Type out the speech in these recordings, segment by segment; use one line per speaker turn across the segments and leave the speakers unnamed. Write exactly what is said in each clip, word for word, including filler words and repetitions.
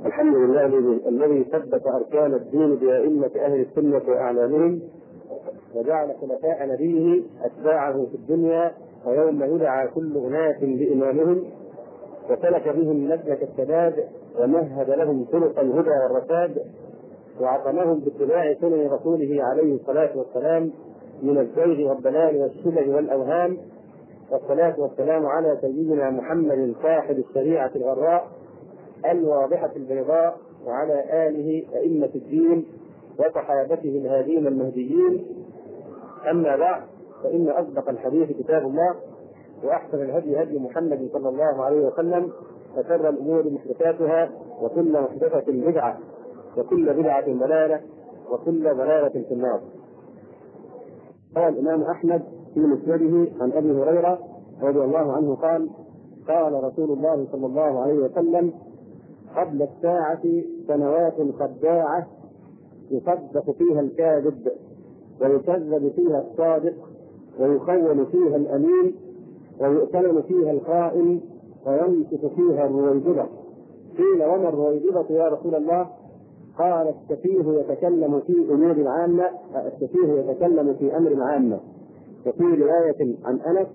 الحمد لله الذي ثبت أركان الدين بأئمة أهل السنة وأعلامهم، وجعل خلفاء نبيه أتباعه في الدنيا، ويوم يدعى كل أناس بإمامهم، وسلك بهم مسلك السداد، ومهد لهم طرق الهدى والرشاد، وعصمهم باتباع سنن رسوله عليه الصلاة والسلام من الزيغ والضلال والشبه والأوهام. والصلاة والسلام على سيدنا محمد صاحب الشريعة الغراء الواضحة البيضاء، وعلى آله أئمة الدين وصحابته الهادين المهديين. أما بعد، فإن أصدق الحديث كتاب الله، وأحسن الهدي هدي محمد صلى الله عليه وسلم، وشر الأمور محدثاتها، وكل محدثة بدعة، وكل بدعة ضلالة، وكل ضلالة في النار. قال الإمام أحمد في مسنده عن أبي هريرة رضي الله عنه قال: قال رسول الله صلى الله عليه وسلم: قبل الساعة سنوات خداعة يصدق فيها الكاذب، ويكذب فيها الصادق، ويخون فيها الأمين، ويؤتمن فيها الخائن، وينكث فيها الرويبضة. قيل: وما الرويبضة يا رسول الله؟ قال: السفيه يتكلم في أمور العامة، السفيه يتكلم في أمر العامة. وفي رواية عن أنس: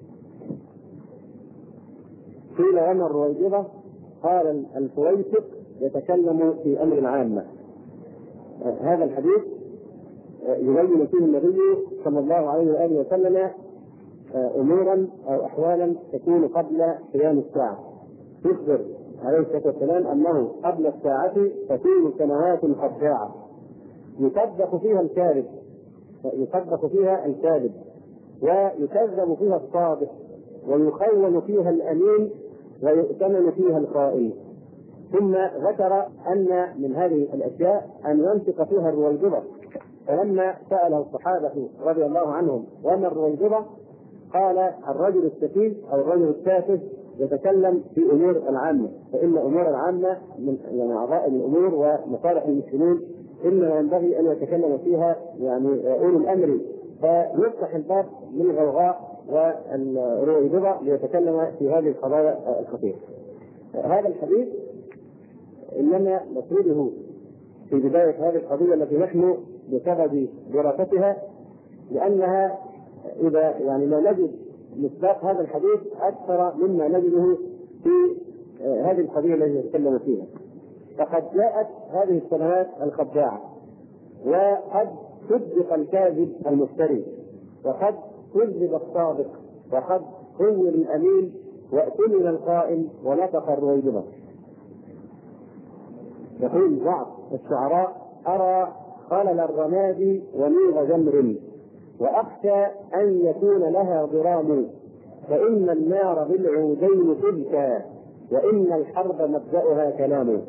قيل: وما الرويبضة؟ قال: الفويسق يتكلم في أمر العامة. هذا الحديث يبين فيه النبي صلى الله عليه وآله وسلم أمورا أو أحوالا تكون قبل قيام الساعة. يخبر عليه الصلاة والسلام أنه قبل الساعة تكون سنوات خداعة يصدق فيها الكاذب، يصدق فيها الكاذب، ويكذب فيها الصادق، ويخون فيها الأمين، ويؤتمن فيها الخائن. ثم ذكر أن من هذه الأشياء أن ينطق فيها الرويبضة. فلما سأله الصحابة رضي الله عنهم: وما الرويبضة؟ قال: الرجل السفيه أو الرجل التافه يتكلم في أمور العامة، فإن أمور العامة من يعني عظائم الأمور ومصالح المسلمين، إنما ينبغي أن يتكلم فيها يعني أولي الأمر، فيفتح الباب للغوغاء والرويبضة ليتكلم في هذه القضايا الخطيرة. هذا الحديث إنما نسرده في بداية هذه القضية التي نحن بسبب دراستها، لأنها إذا يعني لا نجد مصداق هذا الحديث أكثر مما نجده في هذه القضية التي نتكلم فيها. فقد جاءت هذه السنوات الخداعة، وقد صدق الكاذب المفتري، وقد كذب الصادق، وقد خون الأمين، وأؤتمن الخائن، ونطق الرويبضة. يقول بعض الشعراء: أرى خلل الرماد وميغ جمر، وأخشى أن يكون لها ضرام، فإن النار بالعودين تبكى، وإن الحرب مبدأها كلام.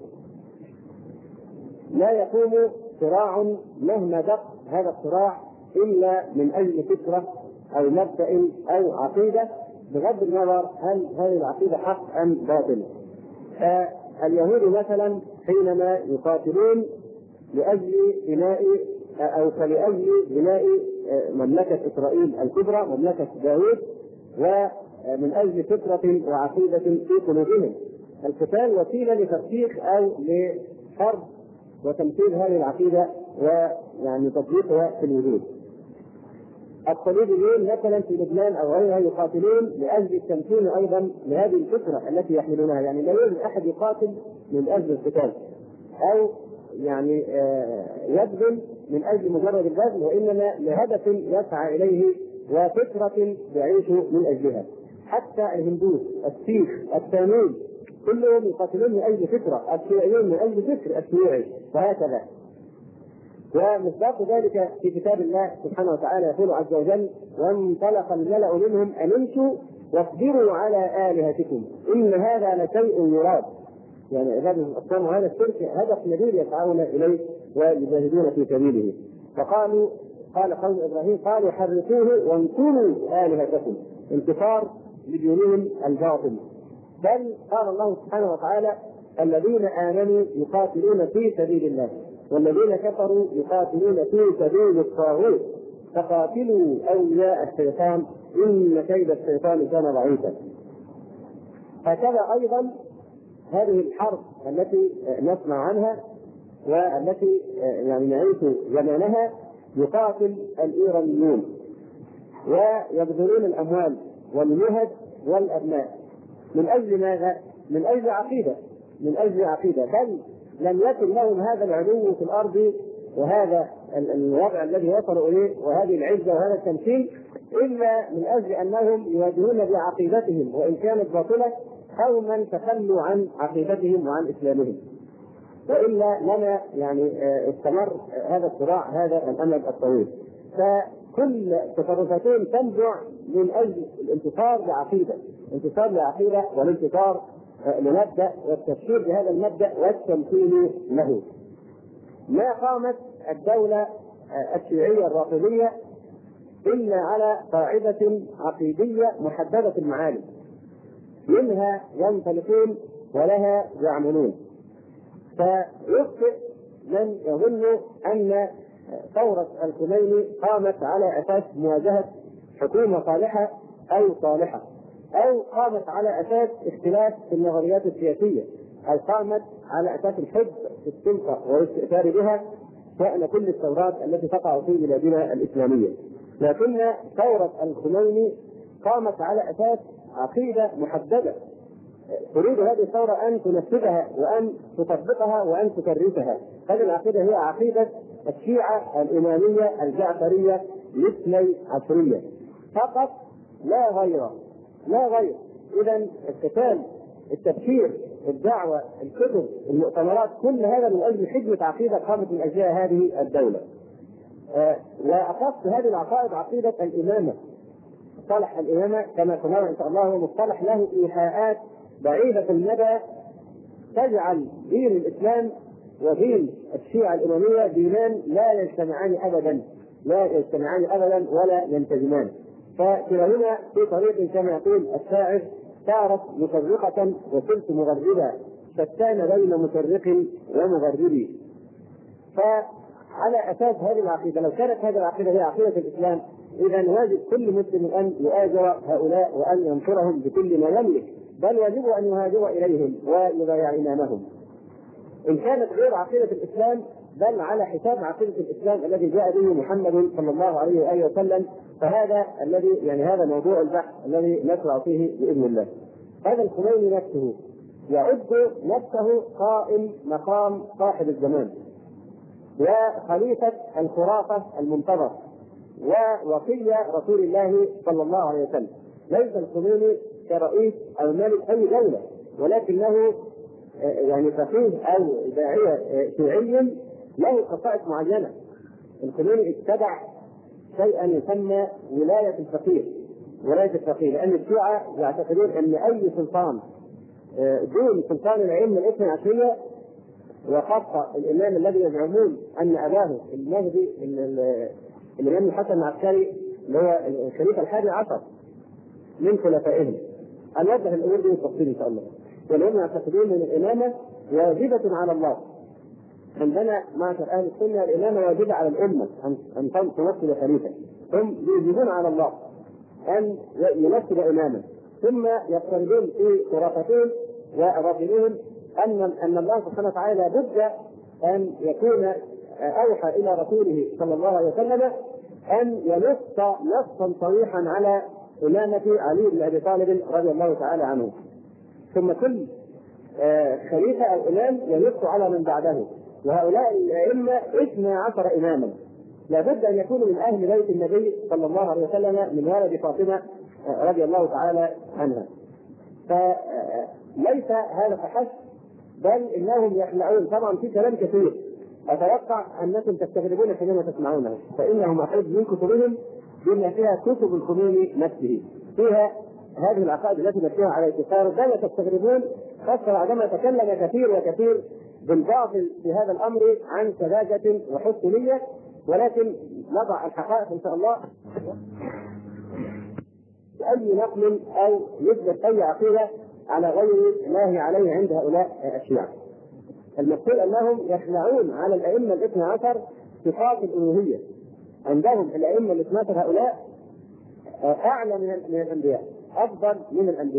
لا يقوم صراع مهما دق هذا الصراع إلا من أجل فكرة أو مبدأ أو عقيدة، بغض النظر هل هذه العقيدة حق أم باطل. فاليهود مثلا حينما يقاتلون لأجل بناء أو فلأجل بناء مملكة إسرائيل الكبرى، مملكة داود، ومن أجل فكرة وعقيدة في قلوبهم، القتال وسيلة لتفكيك أو لحرب وتمثيل هذه العقيدة ويعني تطبيقها في الوجود. الصليبيين مثلا في لبنان أو غيرها يقاتلون لأجل التمكين أيضا لهذه الفكرة التي يحملونها، يعني لا يوجد أحد يقاتل من أجل القتال أو يعني يبذل من أجل مجرد البذل، وإنما لهدف يسعى إليه وفكرة يعيش من أجلها. حتى الهندوس، السيخ، التامين، كلهم يقاتلون من أجل فكرة، الشيوعيون من أجل فكر الشيوعي، وهكذا. ومصداق ذلك في كتاب الله سبحانه وتعالى يقول عز وجل: وانطلق الملأ منهم أن امشوا واصبروا على آلهتكم إن هذا لشيء يراد. يعني عبادة الأصنام وهذا الشرك هدف نبيل يسعون إليه ويجاهدون في سبيله. فقالوا قال قوم إبراهيم: قالوا حرقوه وانصروا آلهتكم، انتصار لدينهم الباطل. بل قال الله سبحانه وتعالى: الذين آمنوا يقاتلون في سبيل الله، والذين كفروا يقاتلون في سبيل الطاغوت، فقاتلوا أولياء الشيطان إن كيد الشيطان كان ضعيفا. هكذا أيضا هذه الحرب التي نسمع عنها والتي يعني نعيش زمانها يقاتل الإيرانيون ويبذلون الأموال والجهد والأبناء من أجل ماذا؟ من أجل عقيدة، من أجل عقيدة، بل لم يكن لهم هذا العلو في الأرض وهذا الوضع الذي وصلوا إليه وهذه العزة وهذا التمكين إلا من أجل أنهم يواجهون بعقيدتهم وإن كانت باطلة قوما تخلوا عن عقيدتهم وعن إسلامهم، وإلا لنا يعني استمر هذا الصراع هذا الأمد الطويل. فكل تصرفاتهم تنبع من أجل الانتصار لعقيدة، انتصار لعقيدة والانتصار لمبدأ والتفكير بهذا المبدأ والتمكين له. ما قامت الدولة الشيعية الرافضية إلا على قاعدة عقيدية محددة المعالم، منها ينطلقون ولها يعملون. فيخطئ من يظن أن ثورة الخميني قامت على أساس مواجهة حكومة صالحة أو صالحة، أو قامت على أساس اختلاف في النظريات السياسية، أو قامت على أساس الحب في السلطة والاستئثار بها شأن كل الثورات التي تقع في بلادنا الإسلامية. لكن ثورة الخميني قامت على أساس عقيدة محددة تريد هذه الثورة أن تنفذها وأن تطبقها وأن تكرسها. هذه العقيدة هي عقيدة الشيعة الإمامية الجعفرية الاثني عشرية فقط لا غير، لا غير. إذا القتال، التبشير، الدعوة، الكتب، المؤتمرات، كل هذا من أجل حكمة عقيدة قامت من أجلها هذه الدولة. آه وأخص هذه العقائد عقيدة الإمامة. مصطلح الإمامة كما سنرى إن شاء الله هو مصطلح له إيحاءات بعيدة المدى تجعل دين الإسلام ودين الشيعة الإمامية دينان لا يجتمعان أبدا، لا يجتمعان أبدا ولا ينتجمان. فكلاهما في طريق كما يقول الشاعر صارت مفرقة وصرت مغربا شتان بين مفرق ومغرب. فعلى أساس هذه العقيدة، لو كانت هذه العقيدة هي عقيدة الإسلام، إذا واجب كل مسلم أن يؤازر هؤلاء وأن ينصرهم بكل ما يملك، بل يجب أن يهاجر إليهم ويبايع إمامهم. إن كانت غير عقيدة الإسلام بل على حساب عقيدة الإسلام الذي جاء به محمد صلى الله عليه وآله وسلم، فهذا الذي يعني هذا موضوع البحث الذي نشرع فيه بإذن الله. هذا الخميني نفسه يعد نفسه قائم مقام صاحب الزمان وخليفة الخرافة المنتظر ووصي رسول الله صلى الله عليه وسلم. ليس الخميني كرئيس أو ملك أي دولة، ولكنه يعني فقيه أو داعية شيعي له خصائص معينة. الخميني اتبع شيئا يسمى ولاية الفقيه، ولاية الفقيه، لأن الشيعة يعتقدون أن أي سلطان دون سلطان الأئمة الاثني عشرية، وخاصة الإمام الذي يزعمون أن أباه المهدي الإمام الحسن العسكري اللي هو الخليفة الحادي عشر من خلفائهم. هنوضح الأمور دي بالتفصيل إن شاء الله. ولهم يعتقدون أن الإمامة واجبة على الله. عندنا معشر أهل السنة الإمامة واجبة على الأمة أن تمثل خليفة، هم يوجبون على الله أن يمثل إماما، ثم يفترضون في خرافتهم ورافضهم أن أن الله سبحانه وتعالى بد أن يكون أوحى إلى رسوله صلى الله عليه وسلم أن ينص نصا صريحا على إمامة علي بن أبي طالب رضي الله تعالى عنه، ثم كل خليفة أو إمام ينص على من بعده. وهؤلاء الأئمة اثنا عشر إماما لابد أن يكونوا من أهل بيت النبي صلى الله عليه وسلم من ولد فاطمة رضي الله تعالى عنها. فليس هذا فحسب، بل إنهم يخلعون. طبعا في كلام كثير أتوقع أنكم تستغربون حينما تسمعونه، فإنهم أخذ من كتبهم بما فيها كتب الخميني نفسه فيها هذه العقائد التي نفسها على اتصال. بل تستغربون خاصة عندما تكلم كثير وكثير بالباطل في هذا الأمر عن سذاجة وحسن نية، ولكن نضع الحقائق إن شاء الله. أي نقل أو يثبت أي عقيدة على غير ما هي عليه عند هؤلاء الشيعة. المقصود أنهم يخلعون على الأئمة الاثنى عشر صفات الألوهية. عندهم الأئمة الاثنى عشر هؤلاء أعلى من الأنبياء، أفضل من الأنبياء،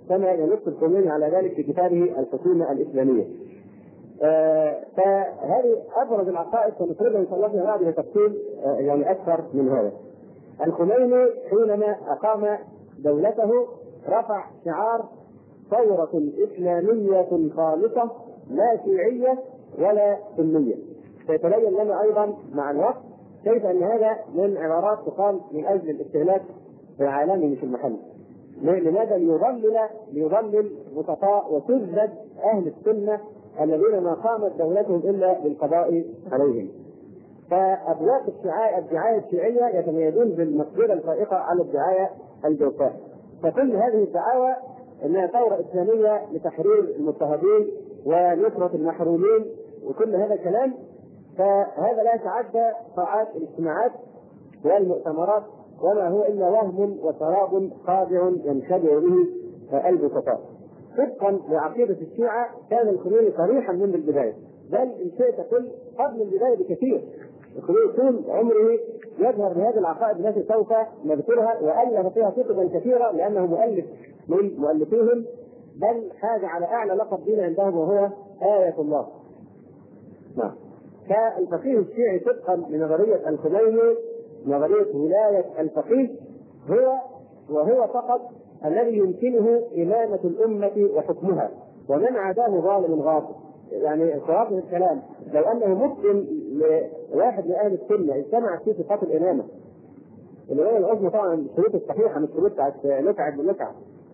كما ينص الخميني على ذلك في كتابه الحكومة الإسلامية. آه فهذه أبرز العقائد سنفردها إن شاء الله بعد بتفصيل آه يعني أكثر من هذا. الخميني حينما أقام دولته رفع شعار ثورة إسلامية خالصة لا شيعية ولا سنية. سيتبين لنا أيضا مع الوقت كيف أن هذا من عبارات تقال من أجل الاستهلاك العالمي مش المحلي. لماذا؟ ليضلل ليضلل بسطاء وتذبذ أهل السنة الذين ما قامت دولتهم إلا بالقضاء عليهم. فأبواق الدعاية الشيعية يتميزون بالمقدرة الفائقة على الدعاية الجوفاء. فكل هذه الدعاوى انها ثوره اسلاميه لتحرير المضطهدين ونصره المحرومين وكل هذا الكلام، فهذا لا يتعدى طاعات الاجتماعات والمؤتمرات وما هو الا وهم وسراب خادع ينخدع به البسطاء. طبقا لعقيده الشيعه كان الخميني صريحا من البدايه، بل ان شئت قل قبل البدايه بكثير. الخميني طول عمره يظهر بهذه العقائد التي سوف نذكرها، والف فيها كتبا كثيره لانه مؤلف من مؤلفيهم، بل حاز على اعلى لقب دين عندهم وهو آية الله. نعم. فالفقيه الشيعي طبقا لنظريه الخميني نظريه ولايه الفقيه هو وهو فقط الذي يمكنه إمامة الأمة وحكمها، ومن عداه ظالم غاصب. يعني خلاصة الكلام لو أنه مسلم لواحد من أهل السنة اجتمعت فيه صفات الإمامة، الإمامة العظمى طبعا الشروط الصحيحة مش شروط بتاعت نتعب ونتعب.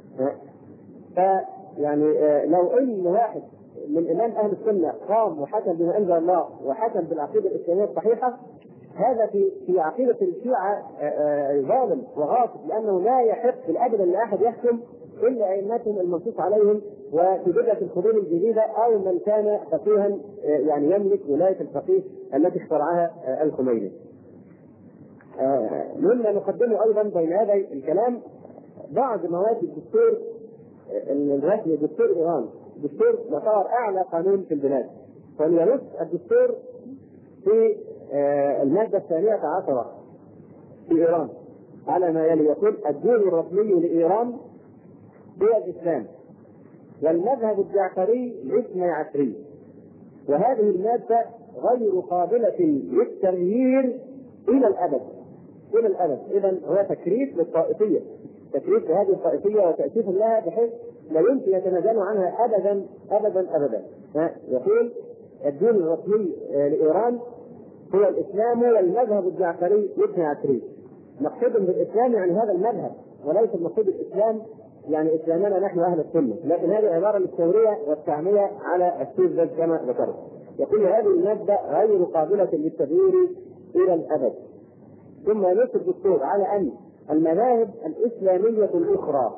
فيعني لو أن واحد من إمام أهل السنة قام وحكم بما أنزل الله وحكم بالعقيدة الإسلامية الصحيحة، هذا في في عقيدة الشيعة ظالم وغاصب، لأنه لا يحق بالأبدا لأحد يحكم إلا أئمتهم المنصوص عليهم وفي بدعة القرون الجديدة أو من كان فقيها يعني يملك ولاية الفقيه التي اخترعها الخميني. مما نقدمه أيضا بين هذا الكلام بعض مواد الدستور الرسمي، دستور إيران، دستور يعتبر أعلى قانون في البلاد، فلينص الدستور في المادة الثانية عشرة في إيران على ما يلي. يقول: الدين الرسمي لإيران هو الإسلام، والمذهب الجعفري الاثني عشري، وهذه المادة غير قابلة للتغيير إلى الأبد. إلى الأبد. إذن هو تكريس للطائفية، تكريس لهذه الطائفية وتأسيس لها بحيث لا يمكن يتنازلوا عنها أبدا أبدا أبدا. يقول: الدين الرسمي لإيران هو الإسلام والمذهب الجعفري الاثني عشري. مقصود بالإسلام يعني هذا المذهب، وليس المقصود بالإسلام يعني إسلامنا نحن أهل السنة، لكن هذه عبارة للتورية والتعمية على السوء كما ذكرت. يقول: هذه المادة غير قابلة للتغيير إلى الأبد. ثم ينص الدستور على أن المذاهب الإسلامية الأخرى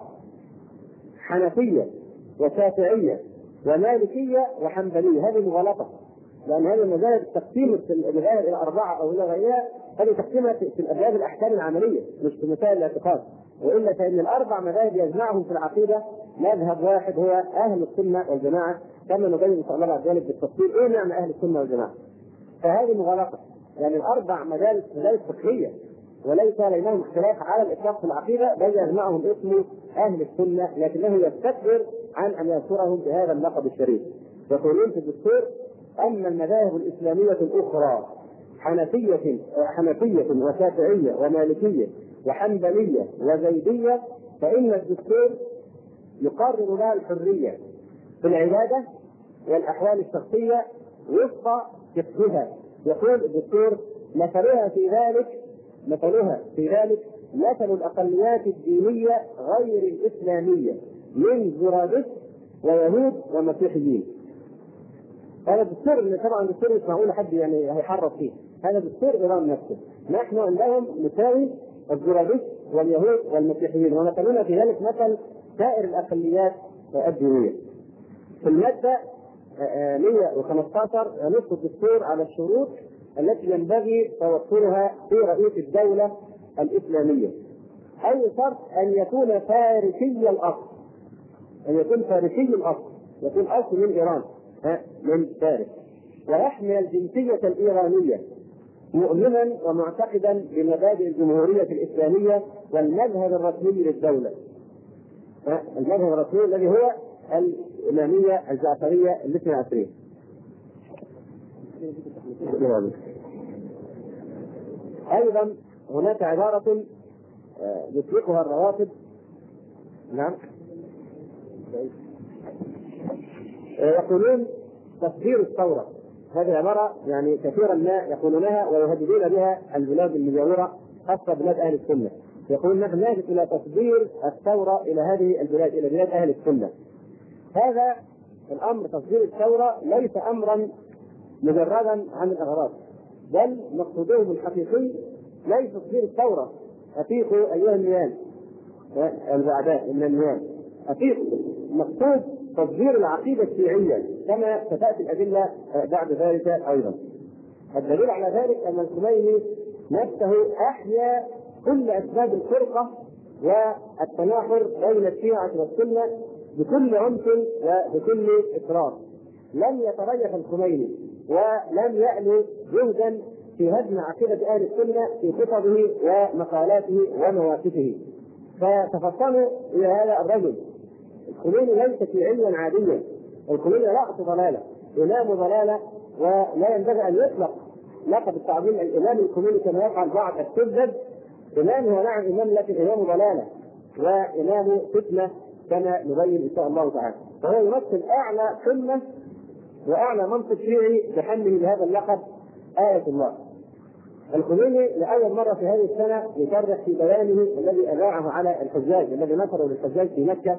حنفية وشافعية ومالكية وحنبلية، هذه مغالطة، لأن هذه المذاهب تقسيم المذاهب إلى أربعة أو إلى غيرها، هذه تقسيمها في الأبواب الأحكام العملية مش في مسائل الاعتقاد، وإلا فإن الأربع مذاهب يجمعهم في العقيدة مذهب واحد هو أهل السنة والجماعة، كما نبين إن شاء الله بعد ذلك بالتفصيل إيه معنى أهل السنة والجماعة. فهذه مغالطة، يعني الأربع مدارس مدارس فقهية وليس بينهم اختلاف على الإطلاق في العقيدة، بل يجمعهم اسم أهل السنة، لكنه يستكبر عن أن يذكرهم بهذا اللقب الشريف. يقولون في الدستور: أما المذاهب الإسلامية الأخرى حنفية حنفية وشافعية ومالكية وحنبلية وزيدية فإن الدستور يقرر لها الحرية في العبادة والأحوال الشخصية وفق فقهها. يقول الدستور: مثلها في ذلك مثلها في ذلك مثل الأقليات الدينية غير الإسلامية من زرادشت ويهود ومسيحيين. هذا الدستور اللي طبعا الدستور مش معقول حد يعني هيحرف فيه، هذا دستور إيران نفسه. نحن عندهم نساوي الزرادشت واليهود والمسيحيين، ونقلنا في ذلك مثل سائر الأقليات الدينية. في المادة مئة وخمسة عشر ينص الدستور على الشروط التي ينبغي توفرها في رئيس الدولة الإسلامية. أي شرط أن يكون فارسي الأصل، أن يكون فارسي الأصل، يكون أصل من إيران من فارس، ويحمل الجنسية الإيرانية، مؤمنا ومعتقدا بمبادئ الجمهورية الإسلامية والمذهب الرسمي للدولة. المذهب الرسمي الذي هو الإمامية الجعفرية الاثنى عشرية. أيضا هناك عبارة يطلقها الروافض، نعم، يقولون تصدير الثورة. هذه عبارة يعني كثيرا ما يقولونها ويهددون بها البلاد المجاورة خاصة بلاد أهل السنة. يقولون نحن نهدف إلى تصدير الثورة إلى هذه البلاد، إلى بلاد أهل السنة. هذا الأمر تصدير الثورة ليس أمرا مجردا عن الأغراض، بل مقصودهم الحقيقي ليس تصدير الثورة. أفيقوا أيها النيام البعداء من النيام، أفيقوا، مقصود تصدير العقيدة الشيعية كما ستأتي الأدلة بعد ذلك أيضا. الدليل على ذلك أن الخميني نفسه أحيا كل أسباب الفرقة والتناحر بين الشيعة والسنة بكل عنف وبكل إصرار. لم يتريث الخميني ولم يألو جهدا في هدم عقيدة أهل السنة في خطبه ومقالاته ومواقفه. فتفطنوا إلى هذا الرجل. الخميني ليس شيعيا عاديا، الخميني رأس ضلالة، إمام ضلالة، ولا ينبغي أن يطلق لقب التعظيم الإمام الخميني كما يفعل بعض السذج. إمام هو نعم إمام، لكن إمام ضلالة وإمام فتنة كما نبين إن شاء الله تعالى. فهو يمثل أعلى قمة وأعلى منصب شيعي بحمله بهذا اللقب آية الله. الخميني لأول مرة في هذه السنة يصرح في بيانه الذي أذاعه على الحجاج الذي نصروا للحجاج في مكة،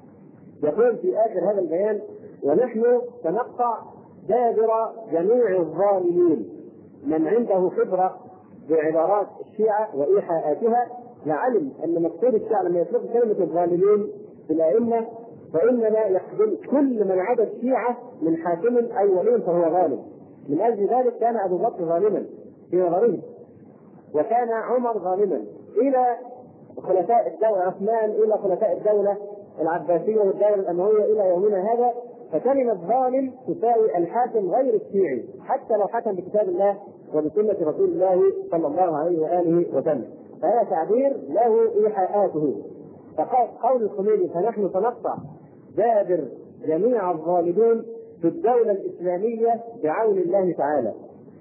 يقول في آخر هذا البيان: ونحن سنقطع دابر جميع الظالمين. من عنده خبرة بعبارات الشيعة وإيحاءاتها لعلم أن مقصود الشيعة لما يطلق كلمة الظالمين في الأئمة فإنما يخدم كل من عدا الشيعة من حاكم أو ولي فهو ظالم. من أجل ذلك كان أبو بكر ظالما في نظرهم، وكان عمر ظالما، إلى خلفاء الدولة عثمان، إلى خلفاء الدولة العباسية والدولة الأموية إلى يومنا هذا. فكلمة ظالم تساوي الحاكم غير الشيعي حتى لو حكم بكتاب الله وبسنة رسول الله صلى الله عليه وآله وسلم. فهذا تعبير له إيحاءاته. فقال قول الخميني: فنحن سنقطع دابر جميع الظالمين في الدولة الإسلامية بعون الله تعالى،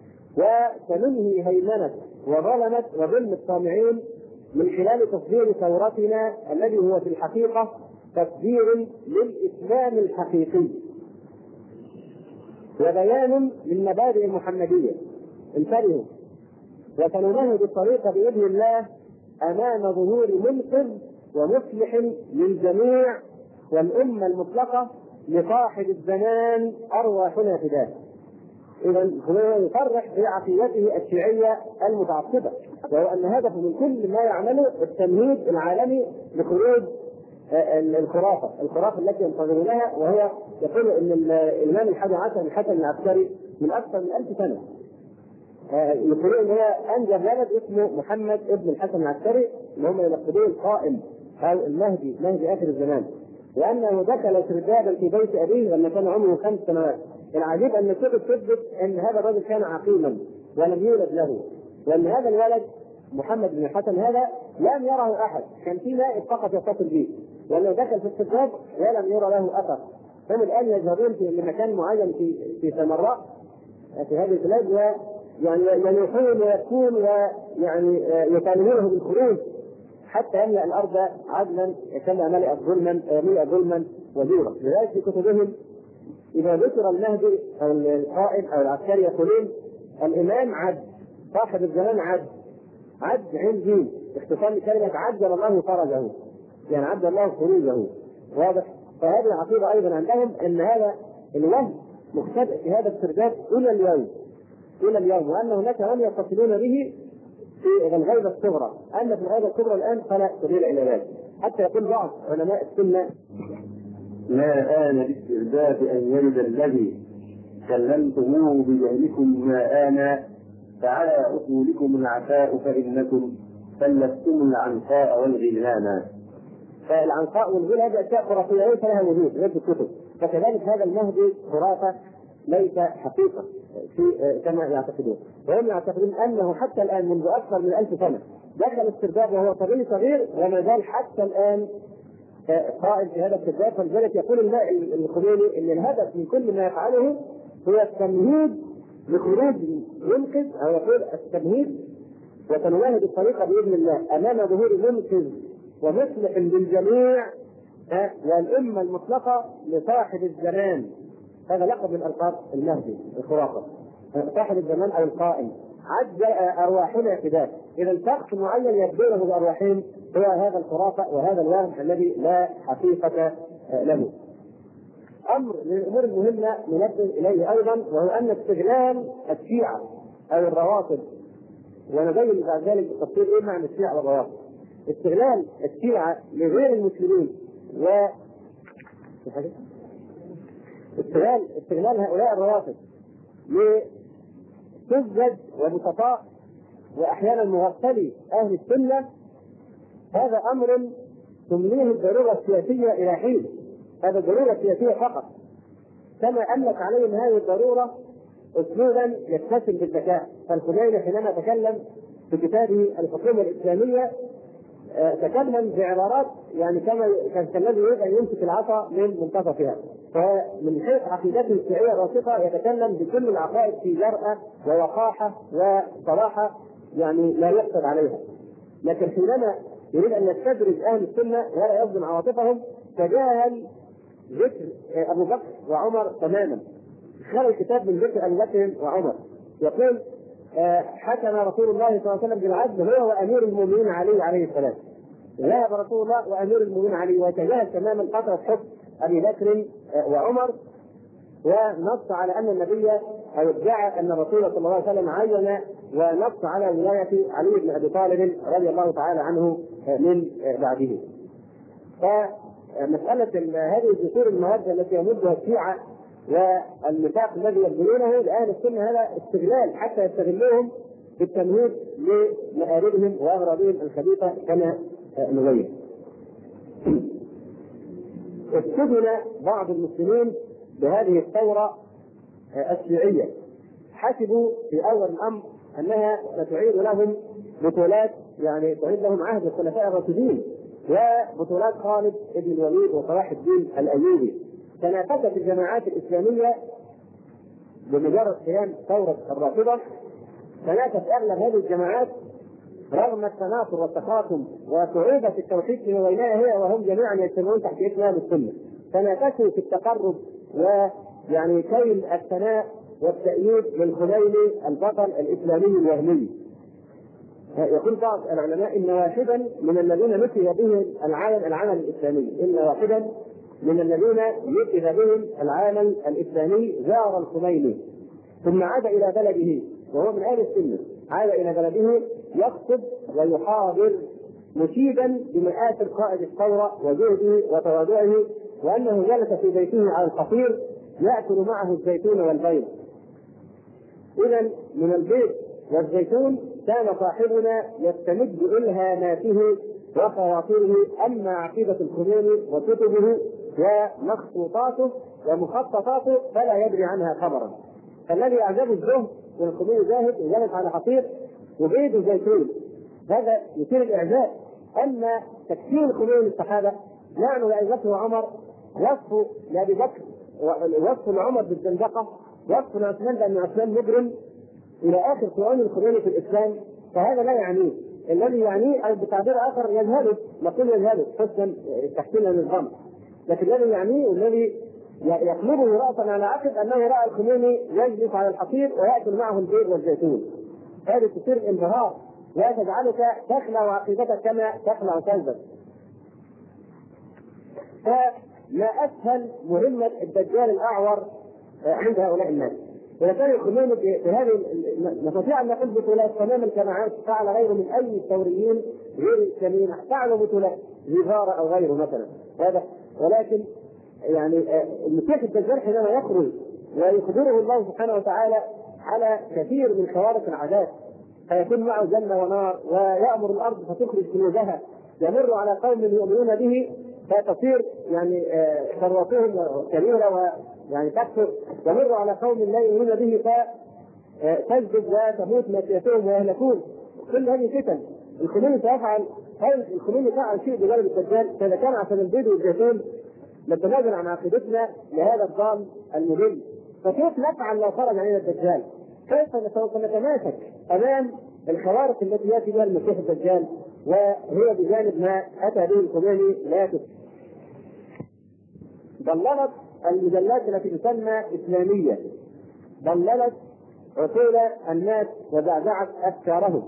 وسننهي هيمنة وظلمة وظلم الطامعين من خلال تصدير ثورتنا الذي هو في الحقيقة تصدير للإسلام الحقيقي وبيان للمبادئ المحمدية. انتبهوا، وسننهج الطريق بإذن الله أمام ظهور منقذ ومصلح للجميع والأمة المطلقة لصاحب الزمان أرواحنا فداه. إذا هو يصرح بعقيدته الشيعية المتعصبة، وهو أن هدفه من كل ما يعمله التمهيد العالمي لخروج الخرافة، الخرافة التي ينتظرونها. وهو يقول أن الإمام الحادي عشر الحسن العسكري من أكثر من ألف سنة يقولون أن هو أنجب ولد اسمه محمد ابن الحسن العسكري، اللي هم يلقبون القائم أو المهدي، مهدي آخر الزمان، وأنه دخل سردابا في بيت أبيه لما كان عمره خمس سنوات. العجيب أن الكتب تثبت أن هذا الرجل كان عقيما ولم يولد له، وأن هذا الولد محمد بن الحسن هذا لم يره أحد، كان في نائب فقط يتصل به، وأنه دخل في السرداب ولم يرى له أثر. هم الآن يذهبون في مكان معين في في سمراء في هذه البلاد ويعني ينوحون ويبكون ويعني يطالبونه بالخروج حتى يملأ الأرض عدلا كما ملئت ظلما ملئ ظلما وزورا. لذلك في كتبهم إذا ذكر المهدي أو القائد أو العسكري يقولون الإمام عد، صاحب الزمان عد، عد عين دين، اختصار لكلمة عجل الله فرجه، يعني عجل الله خروجه. واضح؟ فهذه العقيدة أيضا عندهم أن هذا الوهم مختبئ في هذا السرداب إلى اليوم إلى اليوم وأن هناك من يتصلون به في الغيبة الصغرى. أما في الغيبة الكبرى الآن فلا سبيل إلى ذلك. حتى يقول بعض علماء السنة:
ما آن باسترداد أن يلد الذي كلمتموه بجهلكم، ما آن فعلى أصولكم العفاء فإنكم سلفتم العنقاء والغلمان.
فالعنقاء والغل هذه أشياء خرافية ليس لها وجود غير في الكتب. فكذلك هذا المهدي خرافة ليس حقيقة في كما يعتقدون. وهم يعتقدون أنه حتى الآن منذ أكثر من ألف سنة دخل السرداب وهو صغير صغير وما زال حتى الآن قائل في هذا الكتاب. فلذلك يقول الخميني ان الهدف من كل ما يفعله هو التمهيد لخروج منقذ، او يقول التمهيد وتنوهد الطريقه باذن الله امام ظهور منقذ ومصلح للجميع والامه المطلقه لصاحب الزمان. هذا لقب من القاب المهدي الخرافه، صاحب الزمان او القائم. عد ارواحنا فداه. اذا شخص معين يبدله بارواحهم هو هذا الخرافه وهذا الوهم الذي لا حقيقه له. امر من الامور المهمه ننبه اليه ايضا، وهو ان استغلال الشيعه او الروافض، ونبين بعد ذلك بالتفصيل ايه معنى الشيعه والروافض. استغلال الشيعه لغير المسلمين و استغلال استغلال هؤلاء الروافض لسذج وبسطاء واحيانا مغفلي اهل السنه، هذا امر تمليه الضروره السياسيه الى حين. هذا ضروره سياسيه فقط، كما املك عليهم هذه الضروره اسلوبا يتسم بالذكاء. فالخميني حينما تكلم في كتابه الحكومه الاسلاميه تكلم بعبارات يعني كما كان الذي يريد ان يمسك العصا من منتصفها. فمن حيث عقيدته الشيعيه الراسخه يتكلم بكل العقائد في جرأه ووقاحه وصراحه يعني لا يحسد عليها. لكن حينما يريد ان يستدرج اهل السنه ولا يصدم عواطفهم تجاهل ذكر ابو بكر وعمر تماما. خلى الكتاب من ذكر ابو بكر وعمر. يقول حكم رسول الله صلى الله عليه وسلم بالعدل هو وامير المؤمنين علي عليه السلام. ذهب رسول الله وامير المؤمنين علي وتجاهل تماما فتره حكم ابي بكر وعمر، ونص على ان النبي او ادعى ان الرسول صلى الله عليه وسلم عين ونص على ولايه علي بن ابي طالب رضي الله تعالى عنه من بعده. فمساله هذه الجسور المواد التي يمدها الشيعه والنفاق الذي يبذلونه لاهل السنه هذا استغلال حتى يستغلوهم بالتمهيد لمآربهم واغراضهم الخبيثه كما نبين. استدن بعض المسلمين بهذه الثوره الشيعيه، حسبوا في اول الامر انها ستعيد لهم بطولات، يعني تعيد لهم عهد الخلفاء الراشدين وبطولات خالد بن الوليد وصلاح الدين الايوبي. تنافست الجماعات الاسلاميه بمجرد قيام ثوره الرافضه، تنافس اغلب هذه الجماعات رغم التناصر والتخاصم وصعوبه التوحيد فيما بينها هي وهم جميعا يجتمعون تحت اسلام السنه. تنافسوا في التقرب ويعني كيل الثناء والتأييد للخميني البطل الاسلامي الوهمي. يقول بعض العلماء ان واحدا من الذين نفي بهم العالم العمل الاسلامي ان واحدا من الذين يكذب بهم العالم الاسلامي زار الخميني ثم عاد الى بلده وهو من اهل السنه، عاد الى بلده يخطب ويحاضر مشيدا بمآثر قائد الثوره وجهده وتواضعه، وانه جلس في بيته على القصير ياكل معه الزيتون والبيض. اذا من البيض والزيتون كان صاحبنا يستمد الهاماته وخواطره. اما عقيده الخميني وكتبه ومخطوطاته ومخططاته فلا يدري عنها خبرا. فالذي اعجبه الزهد والخميني زاهد وجلس على حصير وبيض الزيتون، هذا يثير الاعجاب. اما تكفير الخميني للصحابه لعنوا لابي بكر وعمر، وصفوا لابي بكر وصفوا لعمر بالزندقه، وصفوا لعثمان بان عثمان مجرم الى اخر قرون الخميني في الاسلام. فهذا لا يعنيه. الذي يعنيه او بتعبير اخر يذهبه، نقول يذهبه حسنا تحسينا للظن، لكن الذي يعنيه والذي يقلبه راسا على عقب انه راى الخميني يجلس على الحصير وياكل معه البيض والزيتون. هذه تثير الانبهار وتجعلك تخلع عقيدتك كما تخلع كلبك. فما اسهل مهمه الدجال الاعور عند هؤلاء الناس. إذا كان الخميني في هذه نستطيع أن نقول بطولات تماما كما فعل غيره من أي الثوريين غير الإسلاميين، فعلوا بطولات زيغارة أو غيره مثلا هذا. ولكن يعني المسيح الدجال حينما يخرج ويخبره الله سبحانه وتعالى على كثير من خوارق العادات، فيكون معه جنة ونار ويأمر الأرض فتخرج كنوزها، يمر على قوم يؤمنون به فتصير يعني ثروتهم كبيرة يعني تكثر، يمر على قوم لا يؤمنون به فتجذب وتموت ماشيتهم ويهلكون. كل هذه فتن الخميني سيفعل هل الخميني فعل شيء بجانب الدجال؟ فاذا كان عشان البيض والزيتون نتنازل عن عقيدتنا لهذا الضال المضل، فكيف نفعل لو خرج علينا الدجال؟ كيف سوف نتماسك امام الخوارق التي ياتي بها المسيح الدجال وهي بجانب ما اتى به الخميني لا تكفي؟ ضللت المجلات التي تسمى اسلاميه، ضللت عقول الناس وزعزعت افكارهم،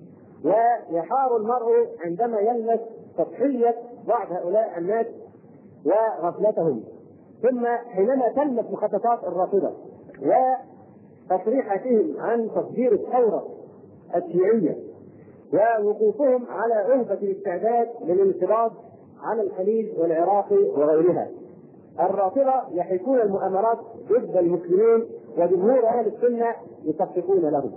ويحار المرء عندما يلمس سطحيه بعض هؤلاء الناس وغفلتهم، ثم حينما تلمس مخططات الرافضه وتصريحاتهم عن تصدير الثوره الشيعيه ووقوفهم على أهبة الاستعداد للانقضاض على الخليج والعراق وغيرها. الرافضه يحيكون المؤامرات ضد المسلمين وجمهور اهل السنه يصفقون لهم.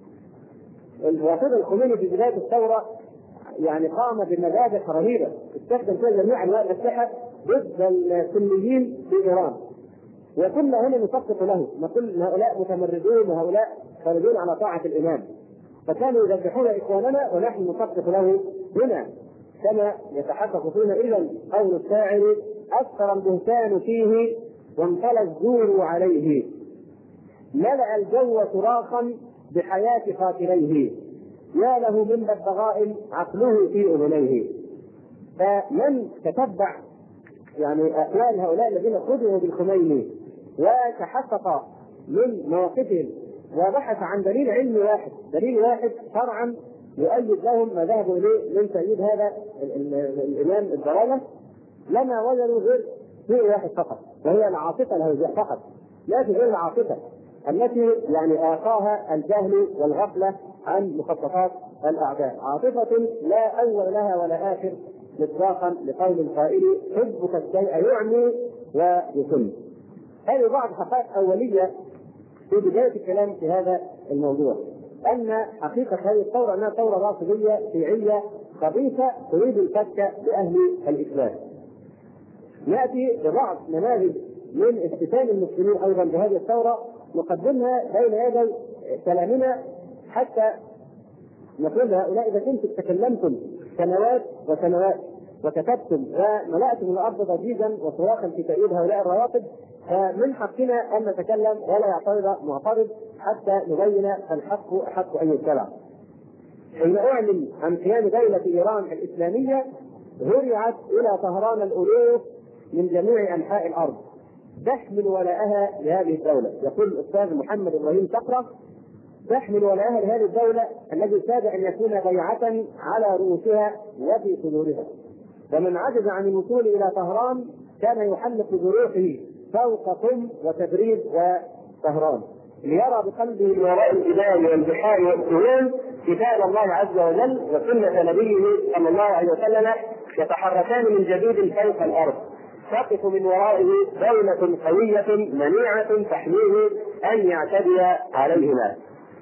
الرافضه الخميني في بدايه الثوره يعني قام بمذابح رهيبه، استخدم فيها جميع انواع الاسلحه ضد السنيين في ايران، وكنا هنا نصفق له، نقول هؤلاء متمردون وهؤلاء خارجون على طاعه الامام، فكانوا يذبحون اخواننا ونحن نصفق له هنا، كما يتحقق فينا اذا قول الشاعر: اثر البهتان فيه وامتلى الزور عليه، ملأ الجو صراخا بحياة خاطريه، يا له من ببغاء عقله في اذنيه. فمن تتبع يعني اقوال هؤلاء الذين خذوا بالخميني وتحقق من مواقفهم وبحث عن دليل علمي واحد، دليل واحد شرعا يؤيد لهم ما ذهبوا اليه من تأييد هذا الامام الضلاله، لما وجدوا غير شيء واحد فقط، وهي العاطفه الهوجاء فقط، لا غير العاطفه التي يعني آقاها الجهل والغفله عن مخططات الاعداء، عاطفه لا اول لها ولا اخر، مصداقا لقول القائل: حبك الشيء يعمي ويسم. هذه بعض حقائق اوليه في بدايه الكلام في هذا الموضوع، ان حقيقه هذه الثوره انها ثوره رافضيه شيعيه خبيثه تريد الفك باهل الاسلام. ناتي ببعض نماذج من استسلام المسلمين ايضا بهذه الثوره نقدمها بين يدي كلامنا، حتى نقول لهؤلاء: اذا كنتم تكلمتم سنوات وسنوات وكتبتم وملأتم الارض ضجيجا وصراخا في تأييد هؤلاء الروافض، فمن حقنا ان نتكلم ولا يعترض معترض حتى نبين الحق احق ان يتبع. حين اعلن عن قيام دوله ايران الاسلاميه هرعت الى طهران الالوف من جميع انحاء الارض تحمل ولاءها لهذه الدوله. يقول الاستاذ محمد ابراهيم صقره: تحمل ولاءها لهذه الدوله الذي كاد ان يكون بيعه على رؤوسها وفي صدورها، ومن عجز عن الوصول الى طهران كان يحلق جروحه فوق قم وتبريد وطهران ليرى بقلبه من وراء الجبال والبحار والسهول كتاب الله عز وجل وسنه نبيه صلى الله عليه وسلم يتحركان من جديد فوق الارض، تقف من ورائه دولة قوية منيعة تحميه أن يعتدي عليهما.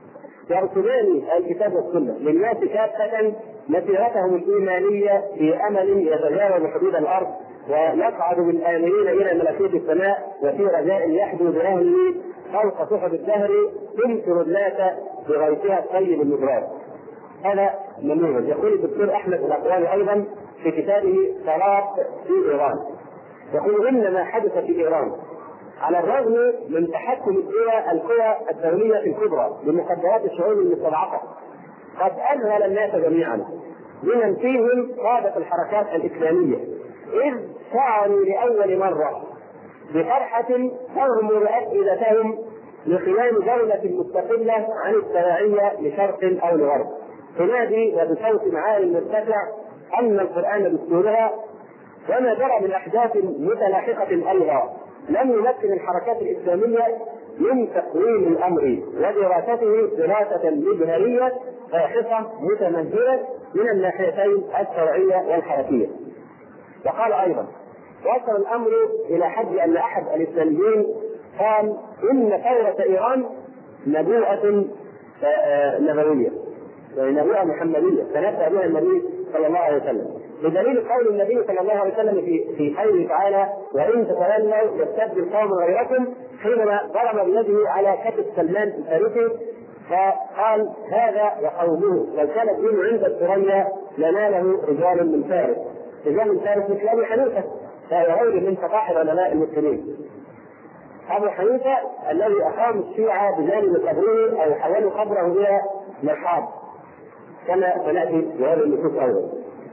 يرسلان الكتاب والسنة للناس كافة مسيرتهم الإيمانية في أمل يتجاوز حدود الأرض ويصعد بالآمنين إلى ملكوت السماء، وفي رجاء يحدو برهنه فوق سحب الدهر تمطر الناس بغيثها الطيب المدرار. هذا نموذج. يقول الدكتور أحمد الأقوالي أيضا في كتابه صلاة في إيران، يقول: إن ما حدث في إيران على الرغم من تحكم القوى القوى الدولية الكبرى بمقدرات الشعوب المستضعفة قد أذهل الناس جميعا، بمن فيهم قادة الحركات الإسلامية، إذ شعروا لأول مرة بفرحة تغمر أفئدتهم لقيام دولة مستقلة عن التبعية لشرق أو لغرب، تنادي وبصوت عال مرتفع أن القرآن دستورها، وما جرى من أحداث متلاحقة أيضا لم يمكن الحركات الإسلامية من تقويم الأمر ودراسته دراسة مجهرية باحثة متمهلة من الناحيتين الشرعية والحركية. وقال أيضا: وصل الأمر إلى حد أن أحد الإسلاميين قال إن ثورة إيران نبوءة نبوية، يعني نبوءة محمدية تنبأ بها النبي صلى الله عليه وسلم، بدليل قول النبي صلى الله عليه وسلم في في قوله تعالى: وإن تتولوا يستبدل قوم غيركم، حينما ضرب بيده على كتف سلمان الفارسي فقال: هذا وقومه لو كان الدين عند الثريا لناله رجال من فارس، رجال من فارس مثل ابي حنيفه وغيره من فقاهه علماء المسلمين. ابو حنيفه الذي اقام الشيعه بجانب قبره او حولوا قبره الى مرحاض كما سناتي بهذه النصوص ايضا.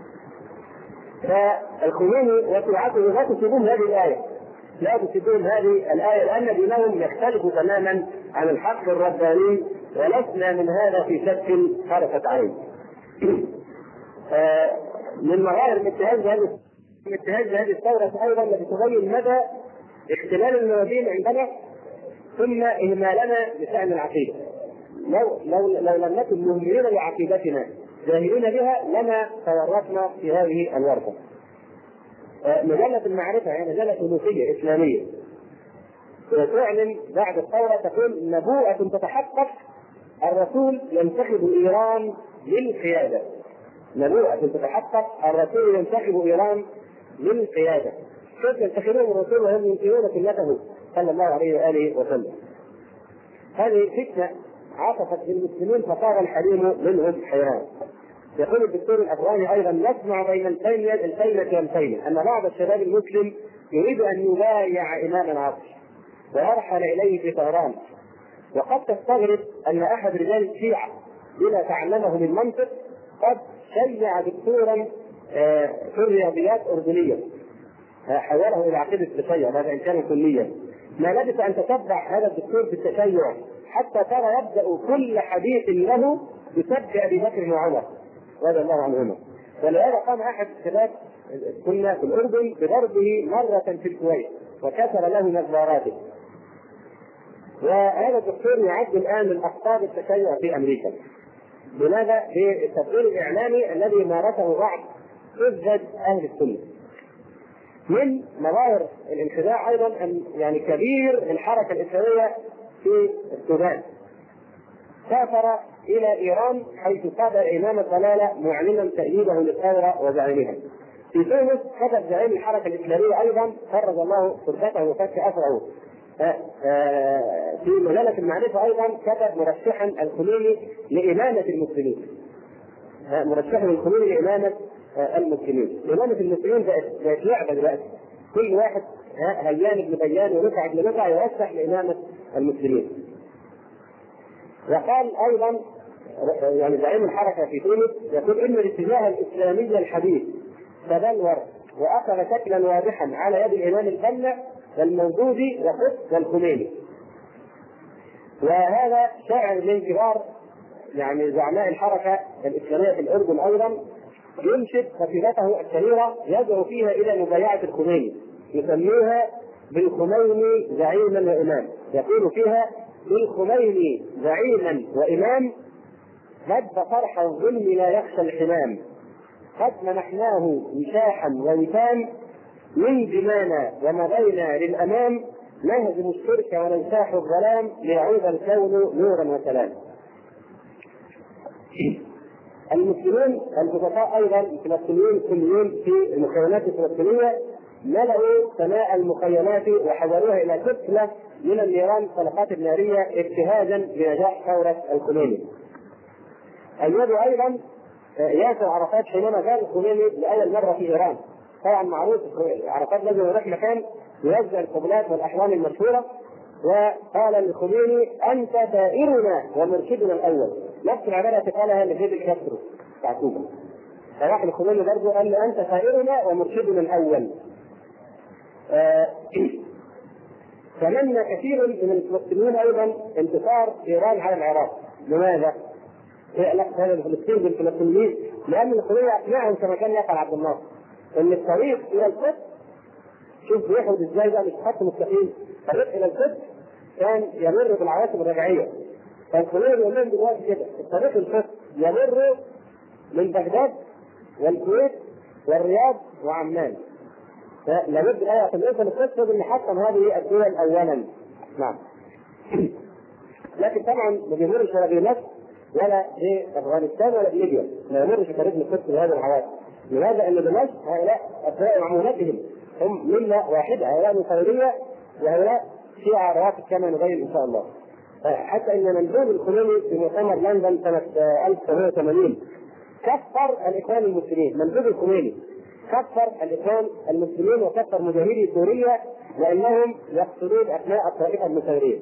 فالخميني وشيعته لا تصيبون هذه الايه، لا تصيبون هذه الايه لان دينهم يختلف تماما عن الحق الرباني، ولسنا من هذا في شك خرجت عليه. من مظاهر الاتهاج بهذه الاتهاج بهذه الثوره ايضا التي تبين مدى اختلال الموازين عندنا ثم اهمالنا بشان العقيده. لو لو لو لم نكن مهملين لعقيدتنا جاهلين بها لما تورطنا في هذه الورطه. مجله المعرفه هي مجله ثلوثيه اسلاميه تعلن بعد الثوره تقول نبوءه تتحقق الرسول ينتخب ايران للقياده. نبوءه تتحقق الرسول ينتخب ايران للقياده. كيف ينتخبون الرسول وهم ينكرون سنته صلى الله عليه واله وسلم؟ هذه فتنه عاطفت بالمسلمين فصار الحليم منهم حيران. يقول الدكتور الافغاني ايضا نسمع بين الكلمه الكلمه والكلمه ان بعض الشباب المسلم يريد ان يبايع امام العصر ويرحل اليه في طهران، وقد تستغرب ان احد رجال الشيعه بما تعلمه من منطق قد شيع دكتورا في الرياضيات اردنيه حوله الى عقيده التشيع بعد ان كان كليا. ما لبث ان تتبع هذا الدكتور في التشيع حتى ترى يبدا كل حديث له بسب ابي بكر وعمر رضي الله عنهما. ولهذا قام احد الشباب كنا في الاردن بضربه مره في الكويت وكسر له نظاراته. وهذا الدكتور يعد الان من اقطاب التشيع في امريكا. لماذا؟ بالتفكير الاعلامي الذي مارسه بعض حجج اهل السنه. من مظاهر الانخداع ايضا ان يعني كبير الحركه الاسلاميه في السودان سافر الى ايران حيث صدر امام الضلاله معلنا تأييده للثوره وزعيمها. في تونس كتب زعيم الحركه الاسلاميه ايضا فرج الله تربته وفك اثره في مجله المعرفه ايضا كتب مرشحا الخميني لامامه المسلمين. مرشحا الخميني لامامه المسلمين. امامه المسلمين بقت لعبه دلوقتي، كل واحد هيان ابن بيان ورفع ابن رفع يرشح لامامه المسلمين. وقال ايضا يعني زعيم الحركه في تونس يقول ان الاتجاه الاسلامي الحديث تبلور واخذ شكلا واضحا على يد الامام البنا والموجودي وقطب والخميني. وهذا شاعر من كبار يعني زعماء الحركه الاسلاميه في الاردن ايضا ينشد قصيدته الشهيره يدعو فيها الى مبايعه الخميني، يسميها بالخميني زعيما وامام. يقول فيها بالخميني زعيما وامام مد فرح الظلم لا يخشى الحمام، قد منحناه وشاحا ووسام من دمانا ومضينا للامام نهزم الشرك وننساح الظلام ليعود الكون نورا وسلام. المسلمين البسطاء ايضا الفلسطينيين السنيين في المخيمات الفلسطينيه ملأوا سماء المخيمات وحولوها الى كتله من النيران الطلقات الناريه ابتهاجا بنجاح ثوره الخميني. أيدوا ايضا ياسر عرفات حينما كان الخميني لاول مره في ايران. طبعا معروف عرفات لازم يروح مكان يوزع القبلات والاحلام المشهوره، وقال للخميني انت ثائرنا ومرشدنا الاول. نفس العباره قالها لفيدل كاسترو بتاع كوبا. فراح الخميني برضه قال له انت ثائرنا ومرشدنا الاول. آه تمنى كثير من الفلسطينيين ايضا انتصار ايران على العراق. لماذا؟ ايه علاقه هذا الفلسطينيين بالفلسطينيين؟ لان الخميني اقنعهم كما كان يفعل عبد الناصر ان الطريق الى القدس، شوف بيحود ازاي بقى مش خط مستقيم، الطريق الى القدس كان يمر بالعواصم الرجعيه. فالخميني بيقول لهم دلوقتي كده الطريق القدس يمر من بغداد والكويت والرياض وعمان. فلابد الآية تنقل القدس ان نحطم هذه الدول اولا. نعم. لكن طبعا ما بيمرش ولا بمصر ولا بافغانستان ولا بليبيا، ما يمرش طريق القدس بهذه العواصم. لماذا؟ ان دمشق هؤلاء ابناء معمولتهم هم مله واحده، هؤلاء نصيريه وهؤلاء شيعة رواتب كما نبين ان شاء الله. حتى ان مندوب الخميني في مؤتمر لندن سنه ألف وتسعمائة وثمانين كفر الاخوان المسلمين، مندوب الخميني كفر الاخوان المسلمين وكفر مجاهدي سوريا لانهم يقتلون ابناء الطائفه النصيريه.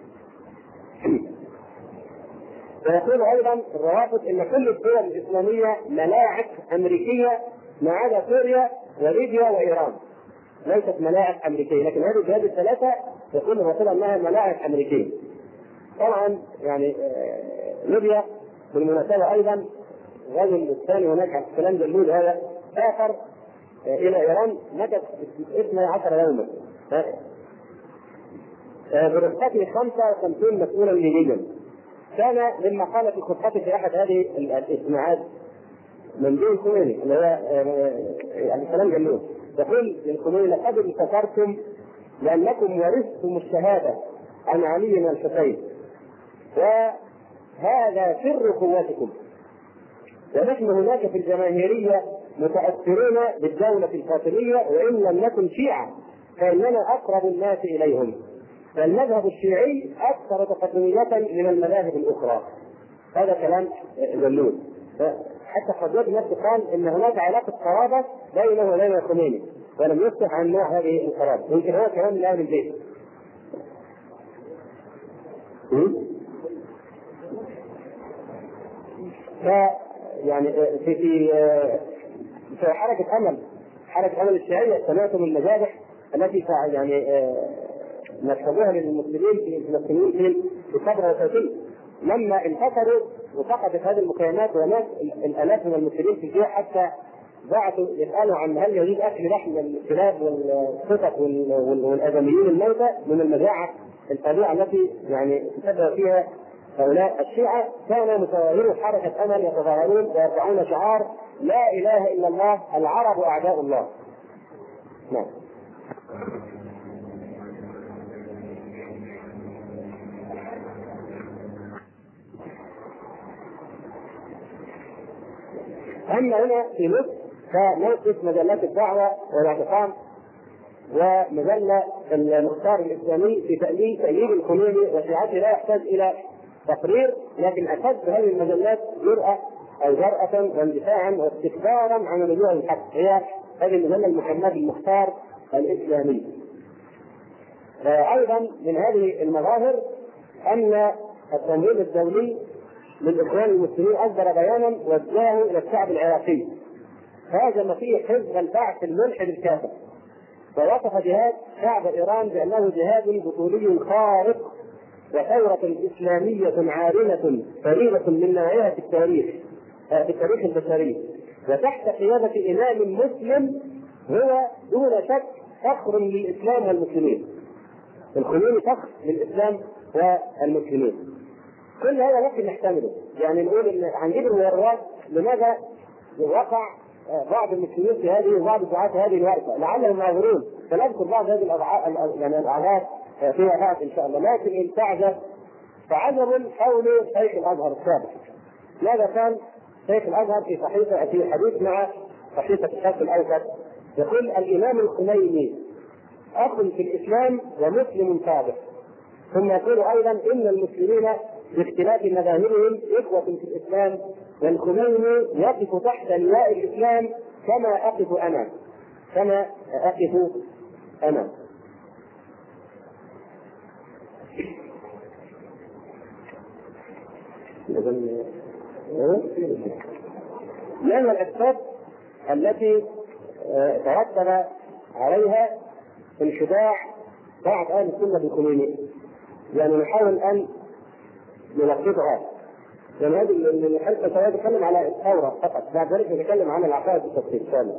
ويقول ايضا الروافض ان كل الدول الاسلاميه ملاعب امريكيه ما عدا سوريا وليبيا وايران، ليست ملاعب امريكيه، لكن هذه الجهات الثلاثه يقول الرسول انها ملاعب امريكيه. طبعا يعني ليبيا بالمناسبه ايضا الرجل الثاني هناك كلام جلود هذا سافر الى ايران مكث اثني عشر يوما برفقته خمسة وخمسين مسؤولا ليبيا. كان مما قال في خطته في احد هذه الاجتماعات مندوب الخميني اللي هو يعني كلام جلود، يقول للخميني لقد انتصرتم لانكم ورثتم الشهاده عن علي والحسين وهذا سر قوتكم، ونحن هناك في الجماهيرية متأثرون بالدولة الفاطمية وإن لم نكن شيعة فإننا أقرب الناس إليهم، فالمذهب الشيعي أكثر تقدمية من المذاهب الأخرى. هذا كلام جلود. حتى خضير نفسه قال إن هناك علاقة قرابة بينه وبين الخميني ولم يفتح عن نوع هذه القرابة، يمكن هو كلام من أهل البيت. ف يعني في في في حركه امل حركه امل الشيعيه سمعتم المذابح التي يعني نسبوها للمسلمين في المسلمين في صدر وثلاثين لما انتصروا وفقدت هذه المقيمات وناس الالاف من المسلمين في الجيش حتى بعثوا يسالوا عن هل يجوز اكل لحم الكلاب والقطط والادميين الموتى من المجاعه الفظيعه التي يعني تسبب فيها هؤلاء الشيعة. كان متظاهرو حركة أمل يتظاهرون ويرفعون شعار لا إله إلا الله العرب أعداء الله. نعم. أما هنا في مصر فموقف مجلات الدعوة والاعتصام ومجلة المختار الإسلامي في تأييد تأييد الخميني وشيعته لا يحتاج إلى تقرير، لكن أشد هذه المجلات جرأة أو جرأة واندفاعا واستكبارا عن رجوع الحق هي هذه المجلة المحمد المختار الإسلامي. أيضا من هذه المظاهر أن التنظيم الدولي للإخوان المسلمين أصدر بيانا وجهه إلى الشعب العراقي هاجم فيه حزب البعث الملحد الكافر، ووصف جهاد شعب إيران بأنه جهاد بطولي خارق وثورة إسلامية عارمة فريدة من نوعها في التاريخ في التاريخ البشري، وتحت قيادة إمام مسلم هو دون شك فخر للإسلام والمسلمين. الخميني فخر للإسلام والمسلمين. كل هذا ممكن نحتمله، يعني نقول إن هنجيب المورات لماذا وقع بعض المسلمين في هذه وبعض دعاة هذه الورقة لعلهم معذورون، فنذكر بعض هذه الأضعاف يعني الأعراض فيها بعض إن شاء الله. لكن إن تعجب فعجب قول شيخ الأزهر السابق. ماذا كان شيخ الأزهر في صحيفة في حديث مع صحيفة الشرق الأوسط؟ يقول الإمام الخميني أخ في الإسلام ومسلم صادق. ثم يقول أيضا إن المسلمين باختلاف مذاهبهم إخوة في الإسلام، والخميني يقف تحت لواء الإسلام كما أقف أنا كما أقف أنا. لأن الأسباب التي ترتب عليها انخداع بعض أهل السنة بالخميني يعني نحاول أن نلخصها، لأن هذه الحلقة سنتكلم على الثورة فقط، بعد ذلك نتكلم عن العقائد بالتفصيل كامل.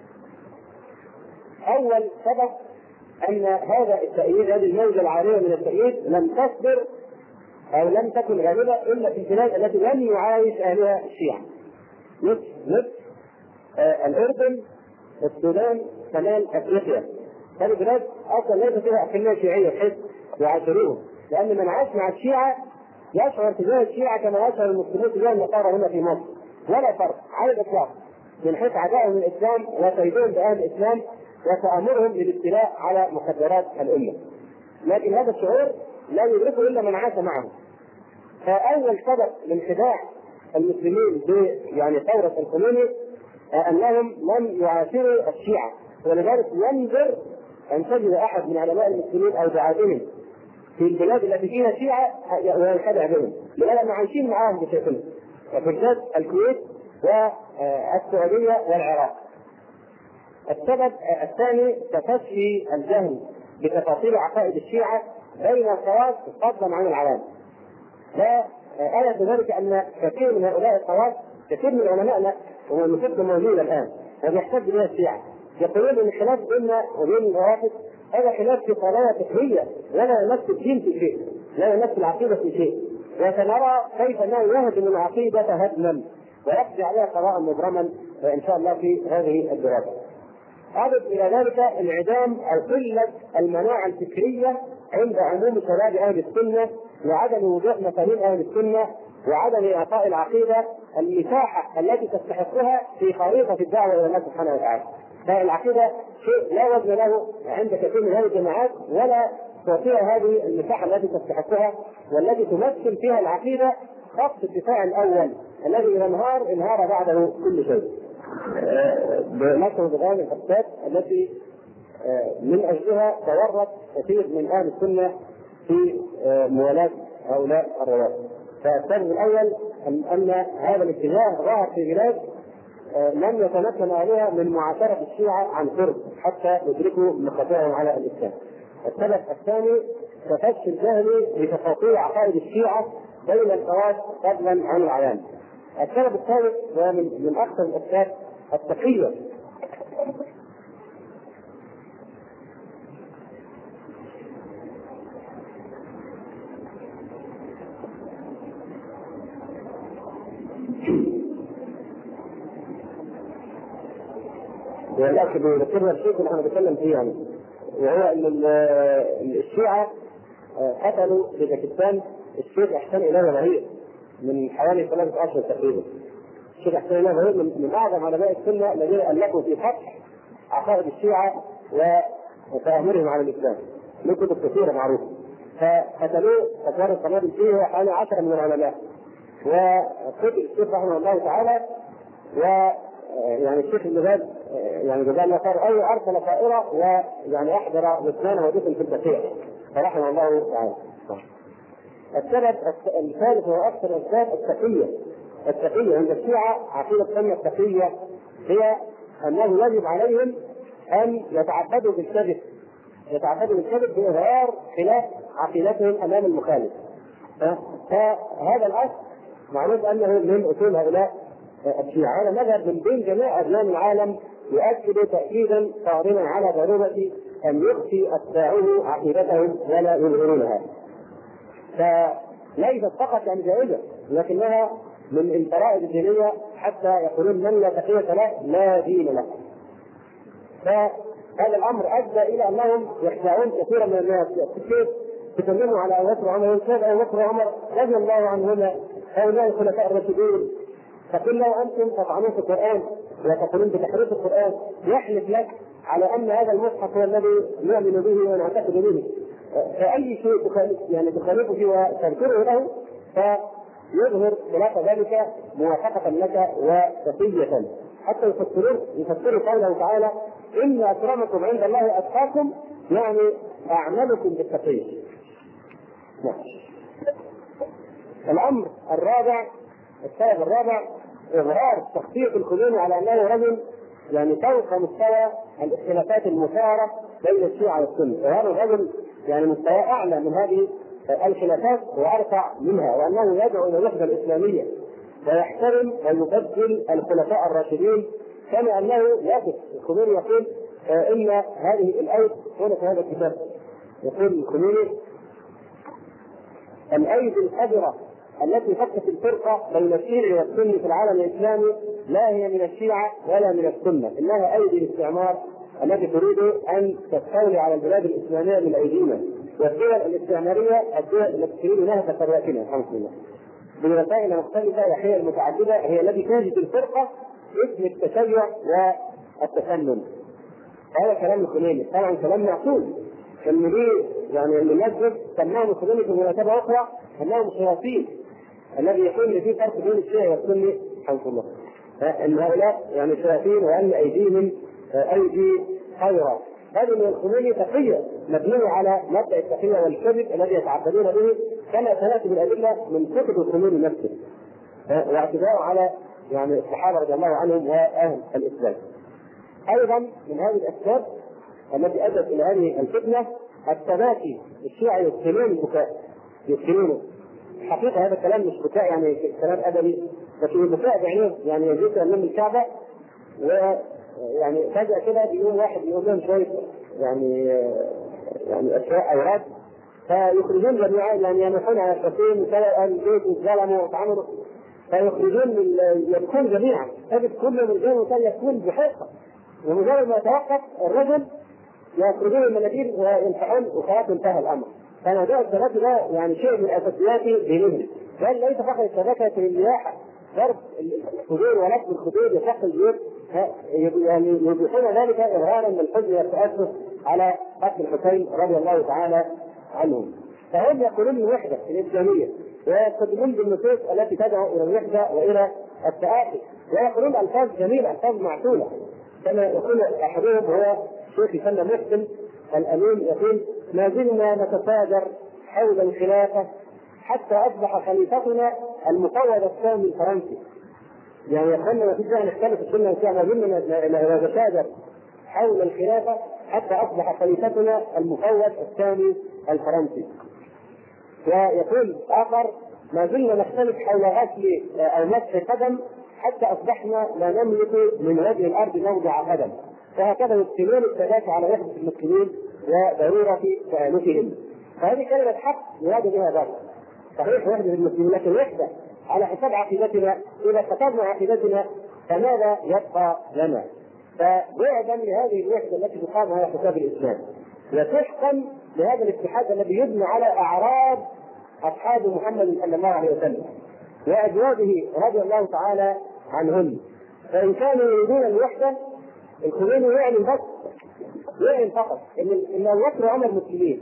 أول سبب أن هذا التأييد هذه الموجة العارية من التأييد لم تصدر أو لم تكن غالبة إلا في البلاد التي لم يعايش أهلها الشيعة، مثل مثل آه الأردن، السودان، شمال أفريقيا. هذه البلاد أصلا ليس فيها أقلية شيعية بحيث يعاشروهم، لأن من عاش مع الشيعة يشعر تجاه الشيعة كما يشعر المسلمين تجاه النصارى هنا في مصر، ولا فرق على الإطلاق من حيث عدائهم للإسلام وكيدهم بأهل الإسلام وتأمرهم للابتلاء على مخدرات الأمة. لكن هذا الشعور لا يدركه إلا من عاش معه. فأول سبب من خداع المسلمين ب يعني ثوره الخميني انهم لم يعاشروا الشيعه، ولذلك ينذر ان تجد احد من علماء المسلمين او دعاتهم في البلاد التي فيها شيعه وينخدع بهم، لانهم عايشين معاهم بشكل بالذات الكويت والسعوديه والعراق. السبب الثاني تفشي الجهل بتفاصيل عقائد الشيعه بين الخواص فضلا عن العوام. لا آية ذلك ان كثير من هؤلاء الخواص، كثير من علمائنا والمفكر موجود الان ويحتج بها الشيعه، يقولون ان الخلاف بيننا وبين الروافض هذا خلاف في قضايا فقهيه ولا يمس الدين في شيء، لا يمس العقيده في شيء، وسنرى كيف انه يهدم العقيده هدما ويقضي عليها قضاء مبرما ان شاء الله في هذه الدراسه. أضف إلى ذلك انعدام أو قلة المناعة الفكرية عند عموم شباب أهل السنة، وعدم وضوح مفاهيم أهل السنة، وعدم إعطاء العقيدة المساحة التي تستحقها في خريطة الدعوة إلى الله سبحانه وتعالى. فالعقيدة شيء لا وزن له عند كثير من هذه الجماعات، ولا تعطيها هذه المساحة التي تستحقها، والتي تمثل فيها العقيدة خط الدفاع الأول الذي إذا انهار انهار بعده كل شيء. بمثل بهذه الأسباب التي من أجلها تورط كثير من أهل السنة في موالاة هؤلاء الروافض. فالسبب الأول أن هذا الاتجاه ظهر في بلاد لم يتمكن أهلها من معاشرة الشيعة عن قرب حتى يدركوا مخاطرهم على الإسلام. السبب الثاني تفشي الجهل بتفاصيل عقائد الشيعة بين الخواص فضلا عن العوام. السبب الثالث ومن من أكثر الأسباب التقية. ولكن بذكرنا الشيء اللي احنا بنتكلم فيه يعني، وهو ان الشيعة قتلوا في باكستان الشيخ احسان إلهي ظهير من حوالي ثلاثة أشهر تقريبا. الشيخ احسان إلهي ظهير من اعظم علماء السنة الذين الفوا في فتح عقائد الشيعة وتأمرهم على الإسلام، من كتب كثيرة معروفة. فقتلوه فتوار القنابل فيه حوالي عشرة من العلماء، وقتل الشيخ رحمه الله تعالى. ويعني الشيخ ابن باز يعني جزاه الله خير أي أرسل طائرة ويعني أحضر لسانه ودفن في البقيع فرحمه الله تعالى. السبب الثالث وأكثر الأسباب التقية. التقية عند الشيعة عقيدة ثانية التقية هي أنه يجب عليهم أن يتعبدوا بالكذب، يتعبدوا بالكذب بإظهار خلاف عقيدتهم أمام المخالف. فهذا الأصل معروف أنه من أصول هؤلاء الشيعة. هذا مذهب من بين جميع أديان العالم يؤكد تأكيدا صارما على ضرورة أن يخفي أتباعه عقيدتهم ولا يظهرونها. فليست فقط يعني جائزة، لكنها من الفرائض الدينية، حتى يقولون من لا تقية له لا دين له. فهذا الأمر أدى إلى أنهم يخدعون كثيرا من الناس. كيف تكلموا على أبو بكر وعمر؟ كيف أبو بكر وعمر رضي الله عنهما هؤلاء الخلفاء الراشدين؟ فقل له أنتم تطعنون في القرآن وتقولون بتحريف القرآن، يحلف لك على أن هذا المصحف هو الذي نؤمن به ونعتقد به، فأي شيء تخالف يعني تخالفه فيه وتذكره له فيظهر خلاف ذلك موافقة لك وتقية، حتى يفسرون يفسروا قوله تعالى إن أكرمكم عند الله أتقاكم، يعني أعملكم بالتقية. الأمر الرابع، السبب الرابع إظهار شخصية الخميني على أنه رجل يعني فوق مستوى الاختلافات المثارة بين الشيعة والسنة، وهذا الرجل يعني مستوى أعلى من هذه الخلافات وأرفع منها، وأنه يدعو إلى الوحدة الإسلامية ويحترم ويبدل الخلفاء الراشدين، كما أنه يقف الخميني يقول آه إن هذه الآية هنا في هذا الكتاب، يقول الخميني الأيدي الحذرة التي فكت الفرقة بين الشيعي والسني في العالم الإسلامي لا هي من الشيعة ولا من السنة، إنها أيدي الاستعمار التي تريد أن تستولي على البلاد الإسلامية من أيدينا، والدول الاستعمارية الدول التي تريد نهب ثرواتنا الحمد لله بوسائل مختلفة وحيل متعددة هي التي توجد الفرقة اسم التشيع والتسنن. هذا كلام الخميني، طبعا كلام معقول. المدير يعني اللي نزل سماهم الخميني في مناسبة أخرى أنهم شياطين الذي يكون فيه فرق بين الشيعي والسني حفظ الله، ان هؤلاء يعني شياطين وان ايديهم ايدي خيرا. هذه من الخميني تقيه مبنيه على مبدا التقيه والكذب الذي يتعبدون به، كما سياتي بالادله من كتب الخميني نفسه، واعتداء على يعني الصحابه رضي الله عنهم واهل الاسلام. ايضا من هذه الاسباب التي ادت الى هذه الفتنه التباكي. الشيعة يسكنون البكاء، يسكنونه. حقيقه هذا الكلام مش بكاء يعني كلام ادبي، لكن البكاء بعينه يعني يجلس امام الكعبه ويعني فجاه كده بيقول واحد يقول لهم شويه يعني يعني اشياء اوراد فيخرجون جميعا يعني يمحون على الشتيم سواء البيت والظلم واتعملوا فيخرجون يبكون جميعا، تجد كل رجال وكان يكون بحقه، ومجرد ما يتوقف الرجل يخرجون المناديل وينفعون وخلاص انتهى الامر. فموضوع الشبكه ده يعني شيء من اساسيات دينهم، بل ليس فقط الشبكه في الرياح ضرب الخدود ولفظ الخدود وشق الجيوب، يعني يوضحون ذلك اظهارا للحزن والتاسف على قتل الحسين رضي الله تعالى عنهم. فهم يقولون الوحده الاسلاميه ويقدمون بالنصوص التي تدعو الى الوحده والى التآخي، ويقولون الفاظ جميله الفاظ معقوله، كما يقول احدهم هو شيخ يسمى محسن الامين يقول: ما زلنا نتفاجر حول الخلافه حتى اصبح خليفتنا المفوض السامي الفرنسي. يعني يقول ما فيش داعي نختلف السنه والشيعه، ما زلنا نتفاجر حول الخلافه حتى اصبح خليفتنا المفوض السامي الفرنسي. ويقول اخر: ما زلنا نختلف حول غسل او مسح قدم حتى اصبحنا لا نملك من وجه الارض موضع قدم. وهكذا يبطلون الثبات على وحده المسلمين وضروره تآلفهم. فهذه كلمه حق يراد بها ذلك. صحيح وحده المسلمين، لكن وحده على حساب عقيدتنا. اذا فقدنا عقيدتنا فماذا يبقى لنا؟ فبعدا لهذه الوحده التي تقام على حساب الاسلام، وسحقا لهذا الاتحاد الذي يبنى على اعراض اصحاب محمد صلى الله عليه وسلم وازواجه رضي الله تعالى عنهم. فان كانوا يريدون الوحده الخميني يعلن بس يعلن فقط ان ان ابو بكر وعمر مسلمين.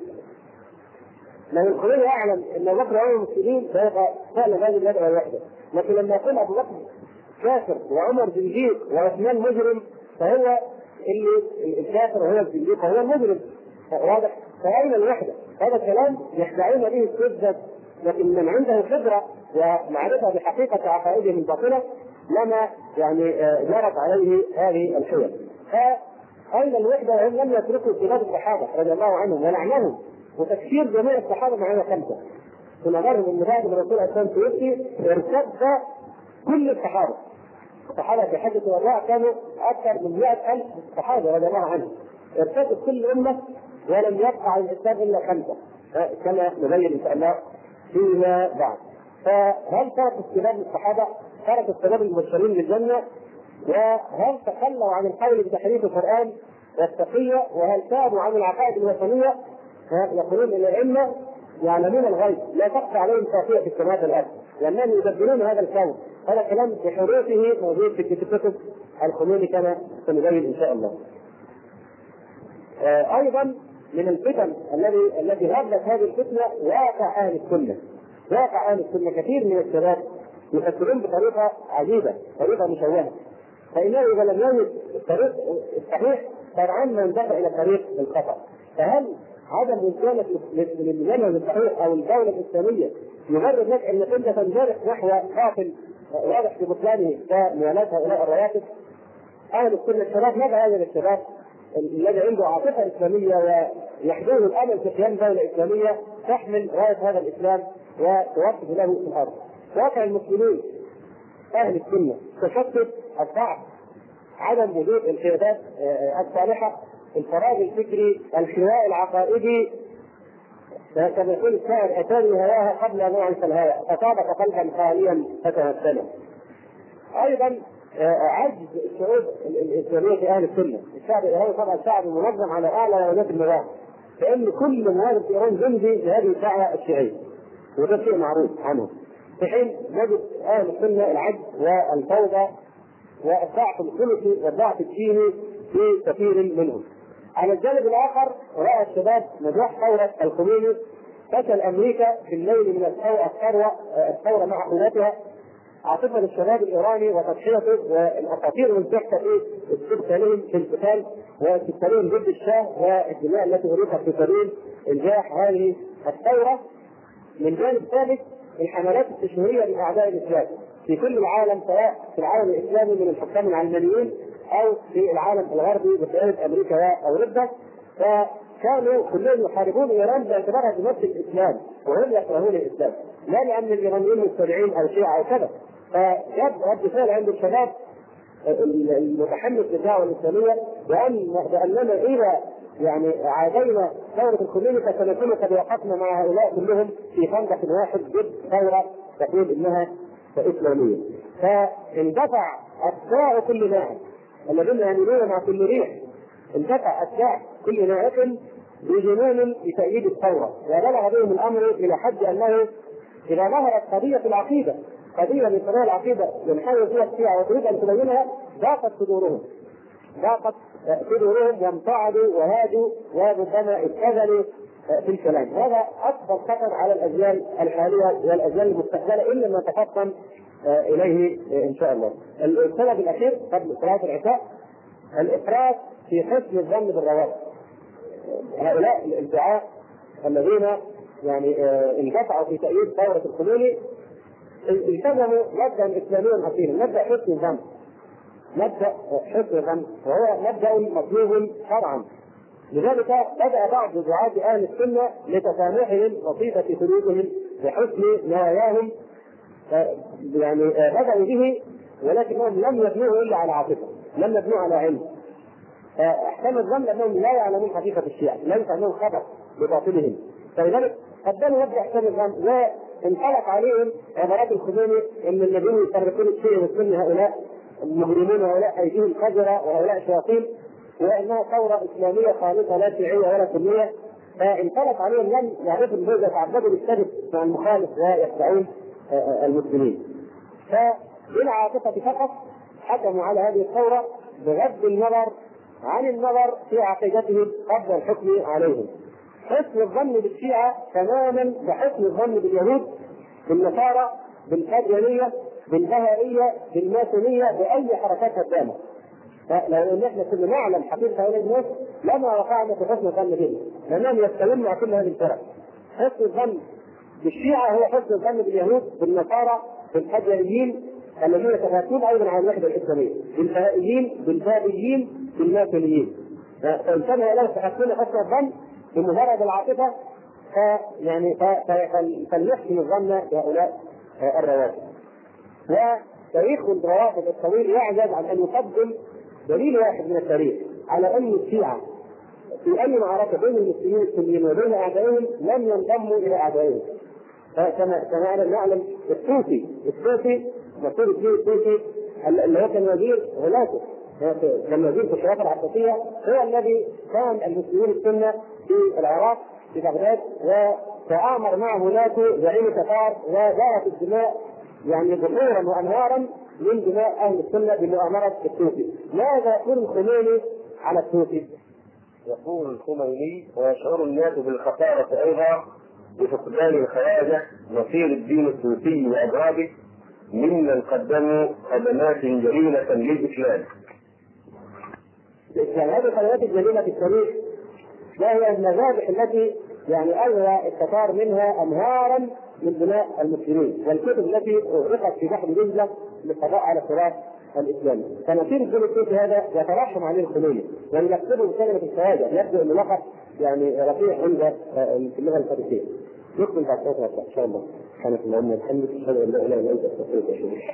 لو الخميني يعلم ان ابو بكر وعمر مسلمين فيبقى فعلا لازم يدعو الوحده، لكن لما يقول ابو بكر كافر وعمر زنديق وعثمان مجرم فهو اللي الكافر وهو الزنديق وهو المجرم. واضح؟ فأين الوحده؟ هذا الكلام يخدعون به السذج، لكن من عنده خبره ومعرفه بحقيقه عقائدهم الباطله لما يعني جرت عليه هذه الحيل. فأين الوحده وهم لم يتركوا خلاف الصحابه رضي الله عنهم ولعنهم وتكفير جميع الصحابه معنا خمسه. كنا نرى ان بعد ما الرسول عليه توفي ارتد كل الصحابه. الصحابه في حجه الوداع كانوا اكثر من مئة ألف صحابه رضي الله عنهم. ارتدت كل امه ولم يبقى على الاسلام الا خمسه كما نبين ان شاء الله فيما بعد. فهل ترك استباب الصحابه؟ ترك استباب المبشرين بالجنه؟ وهل تخلوا عن القول بتحريف القران والتقيه؟ وهل تابوا عن العقائد الوثنيه؟ يقولون ان الائمه يعلمون الغيب لا تخفى عليهم خافيه في السماوات والارض لانهم يدبرون هذا الكون. هذا كلام بحروفه موجود في كتب الخميني كما سنبين ان شاء الله. آه ايضا من الفتن الذي الذي هبت هذه الفتنه واقع اهل السنه. واقع اهل السنه كثير من الشباب يفكرون بطريقه عجيبه، طريقه مشوهه. فانه اذا لم يجد الطريق الصحيح طبعا ما يندفع الى طريق الخطا. فهل عدم امكانك للمنهج الصحيح او الدوله الاسلاميه يبرر لك انك انت تنجرح نحو قاتل واضح في بطلانه كموالاه هؤلاء الرواتب؟ اهل السنه الشباب ماذا هذا الشباب الذي عنده عاطفه اسلاميه ويحدوه الامل في قيام دوله اسلاميه تحمل رايه هذا الاسلام وتوقف له في الارض؟ واقع المسلمين اهل السنه تشتت الضعف، عدم وجود القيادات الصالحه، الفراغ الفكري، الخواء العقائدي. كما يقول الشاعر: اتاني هواها قبل ان اعرف الهوى فصابك قلبا خاليا فتمثله. ايضا عجز الشعوب الاسلاميه في اهل السنه. الشعب الايراني طبعا شعب منظم على اعلى درجات النظام، فان كل مهاجر في ايران جندي لهذه الدعوه الشيعيه، وده شيء معروف عنه. في حين نجد اهل السنه العجز والفوضى والضعف الخلقي والضعف الديني في كثير منهم. على الجانب الاخر راى الشباب نجاح ثوره الخميني فشل امريكا في الليل من الثوره الثوره مع قواتها عاطفه الشباب الايراني وتضحيته والاساطير المنتهكه في استبدالهم في القتال واستبدالهم ضد الشاه والدماء التي اريقت في سبيل انجاح هذه الثوره. من جانب ثالث الحملات التشهيريه لاعداء الاسلام في كل العالم، سواء في العالم الاسلامي من الحكام العلمانيين او في العالم الغربي بقياده امريكا واوروبا، فكانوا كلهم يحاربون ايران باعتبارها تمثل الاسلام وهم يكرهون الاسلام، لا لان الايرانيين متبعين او شيعه او كذا. فجاب رد فعل عند الشباب المتحمس للدعوه الاسلاميه بان باننا اذا يعني عادينا ثوره الخميني فسنكون قد وقفنا مع هؤلاء كلهم في خندق واحد ضد ثوره تقول انها اسلاميه. فاندفع اتباع كل ناعم الذين يميلون مع كل ريح، اندفع اتباع كل ناعم بجنون لتأييد الثوره، وبلغ بهم الامر الى حد انه اذا ظهرت قضيه العقيده، قضيه من قضايا العقيده ينحاول فيها الشيعه وتريد ان تبينها، ضاقت صدورهم ضاقت صدورهم وامتعدوا وهادوا وربما ابتذلوا في الكلام. هذا اكبر خطر على الاجيال الحاليه والاجيال المستقبله ان لم نتفطن اليه ان شاء الله. السبب الاخير قبل صلاه العشاء الافراط في حسن الظن بالروابط. هؤلاء الادعاء الذين يعني اندفعوا في تأييد ثوره الخميني التزموا مبدا اسلاميا اصيلا، مبدا حسن الظن، مبدا حسن الظن وهو مبدا مطلوب شرعا. لذلك بدأ بعض دعاة اهل السنه لتسامحهم وطيبه سلوكهم وحسن نواياهم، يعني بدأوا به ولكنهم لم يبنوه الا على عاطفه، لم يبنوه على علم. احسن الظن انهم لا يعلمون حقيقه الشيعه، ليس انهم خبر بباطلهم، فلذلك قدموا مبدا احسان الظن وانطلق عليهم عبارات الخميني ان الذين يفرقون الشيعه والسنه هؤلاء المجرمون وهؤلاء ايديهم قذره وهؤلاء شياطين، وانها ثوره اسلاميه خالصه لا شيعيه ولا سنيه. فانطلق عليهم لم يعرفوا ان يتعبدوا بالسبب مع المخالف ويخدعون المسلمين. فبالعاطفه فقط حكموا على هذه الثوره بغض النظر عن النظر في عقيدتهم قبل الحكم عليهم. حسن الظن بالشيعه تماما كحسن الظن باليهود بالنصارى بالقاديانيه بالبهائيه بالماسونيه باي حركات هدامه. لو ان احنا كنا نعلم حقيقه هؤلاء الناس لما وقعنا في حسن الظن بهم، لانهم يستمرون مع كل هذه الفرق. حسن الظن بالشيعه هو حسن الظن باليهود بالنصارى بالقاديانيين الذين يتفاوتون ايضا على الوحده الاسلاميه، بالبهائيين بالبابيين بالماسونيين. فانتبه له فحسن حسن الظن بمجرد العاطفه فيعني فلنحسن الظن بهؤلاء الروافض. وتاريخ الروافض الطويل يعجز عن ان يقدم دليل واحد من التاريخ على ان الشيعه في اي معركه بين المسلمين السنيين وبين اعدائهم لم ينضموا الى اعدائهم. كما كما نعلم الطوسي الطوسي مسؤول الدين الطوسي اللي هو كان وزير غلاته كان وزير في الخلافه العباسيه، هو الذي كان المسلمين السنه في العراق في بغداد وتآمر مع ولاته زعيم التتار وجارت الدماء يعني بحورا وانهارا من دماء اهل السنه بمؤامره الطوسي. ماذا يقول الخميني على الطوسي؟
يقول الخميني ويشعر الناس بالخساره ايضا بفقدان الخواجه نصير الدين الطوسي واضرابه ممن قدموا خدمات جليله للاسلام.
هذه الخدمات الجليله في التاريخ ما هي المذابح التي يعني ألغى التتار منها أنهارا من دماء المسلمين، والكتب التي أغرقت في بحر دجلة للقضاء على التراث الإسلامي. فنصير الدين الطوسي هذا يترحم عليه الخميني يعني يكتبه بكلمة الشهادة، يبدو أنه لقب يعني رفيع عند في اللغة الفارسية. نكمل بعد فترة إن شاء الله. سبحانك اللهم وبحمدك أشهد أن لا إله إلا أنت أستغفرك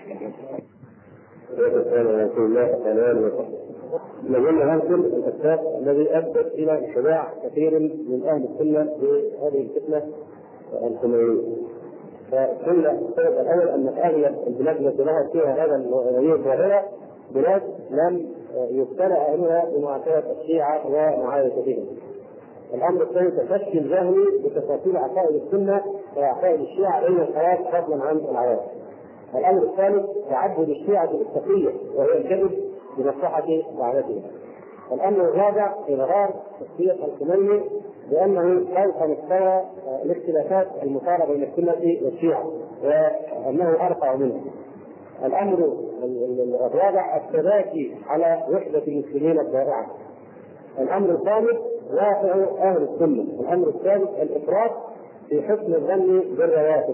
وأتوب إليك. نقول هذا الأسباب الذي أدت إلى انخداع كثير من أهل السنة بهذه الفتنة الخمينية. فقلنا السبب الأول أن أغلب البلاد التي ظهرت فيها هذا النوعية الظاهرة بلاد لم يبتلى أهلها بمعاشرة الشيعة ومعايشتهم. الأمر الثاني تفشي الجهل بتفاصيل عقائد السنة وعقائد الشيعة بين الحياة فضلا عن العوام. الأمر الثالث تعبد الشيعة بالتقية وهي الكذب بمصلحة دعوتهم. الأمر الرابع إظهار شخصية الخميني بأنه فوق مستوى الاختلافات المثارة بين السنة والشيعة وأنه أرفع منه. الأمر الرابع التباكي على وحدة المسلمين الضائعة. الأمر الخامس واقع أهل السنة. الأمر السادس الإفراط في حسن الظن بالرواتب.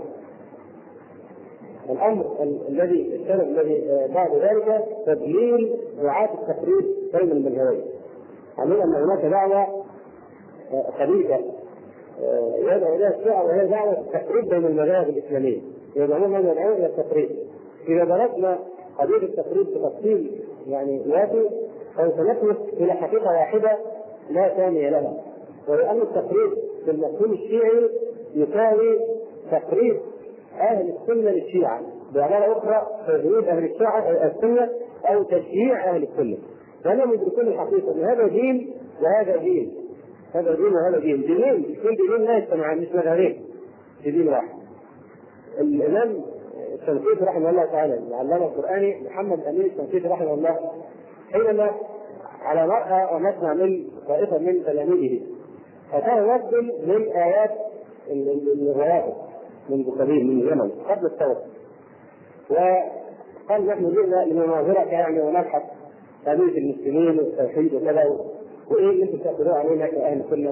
الأمر الذي السبب الذي بعد ذلك تدليل دعاة التفريط بين المذهبين. علمنا أن هناك دعوة خبيثة يدعو إليها الشيعة وهي دعوة التفريط بين المذاهب الإسلامية، يدعون أن يدعون إلى التفريط. إذا درسنا قضية التفريط بتفصيل يعني ياتي سوف نصل إلى حقيقة واحدة لا ثانية لها، وهي أن التفريط في المفهوم الشيعي يساوي تفريط أهل السنة للشيعة، بعبارة أخرى تجريد أهل الشيعة السنة أو تشييع أهل السنة. فهم يدركون الحقيقة أن هذا دين وهذا دين، هذا دين وهذا دين، دينين كل دينين لا يجتمعان مش مذهبين في دين واحد. الإمام الشنقيطي رحمه الله تعالى العلامة القرآني محمد أمين الشنقيطي رحمه الله حينما على مرأى ومسمع من طائفة من تلاميذه فكان يقبل من آيات الرواتب من قديم من اليمن قبل الثورة، وقال نحن جئنا لنناظرك يعني ونبحث قضية المسلمين والتوحيد وكذا وإيه اللي أنتم تأخذوه علينا كأهل السنة.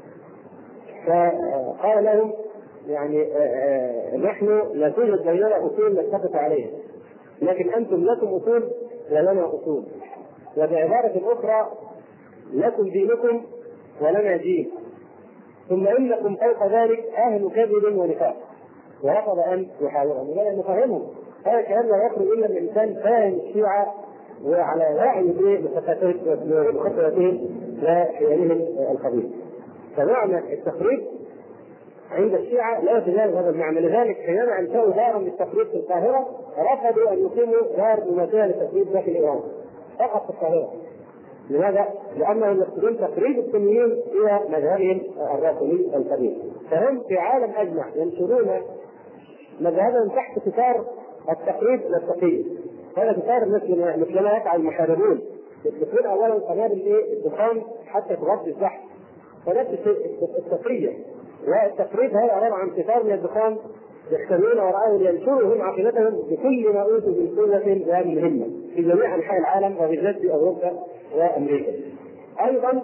فقال لهم يعني آآ آآ نحن لا توجد بيننا أصول نتفق عليها، لكن أنتم لكم أصول ولنا أصول، وبعبارة أخرى لكم دينكم ولنا دين، ثم إنكم فوق ذلك أهل كذب ونفاق. ورفض أن يحاورهم ولا نفهمهم. هذا كلام لا يخرج إلا من إنسان فاهم الشيعة وعلى وعي بخطوتهم وحيالهم الخبيث. فمعنى التفريط عند الشيعة لا يتجاوز هذا المعنى، لذلك حينما أنشأوا دارا للتفريط في القاهرة رفضوا أن يقيموا دار مماثلة للتفريط داخل إيران فقط في القاهرة. لماذا؟ لأنهم يقصدون تفريط السنيين إلى مذهبهم الرافضي القديم، فهم في عالم أجمع ينشرون مذهبهم تحت ستار التقليد والتقييد. هذا ستار مثل مثل ما يفعل المحاربون، يطلقون أولا قنابل إيه الدخان حتى تغطي الزحف، فنفس التفريط والتفريط هذا عبارة عن ستار من الدخان يحتملون وراءه لينشروا هم عقيدتهم بكل ما أوتوا من قوة وهذه الهمة في جميع أنحاء العالم وبالذات في أوروبا وأمريكا. أيضا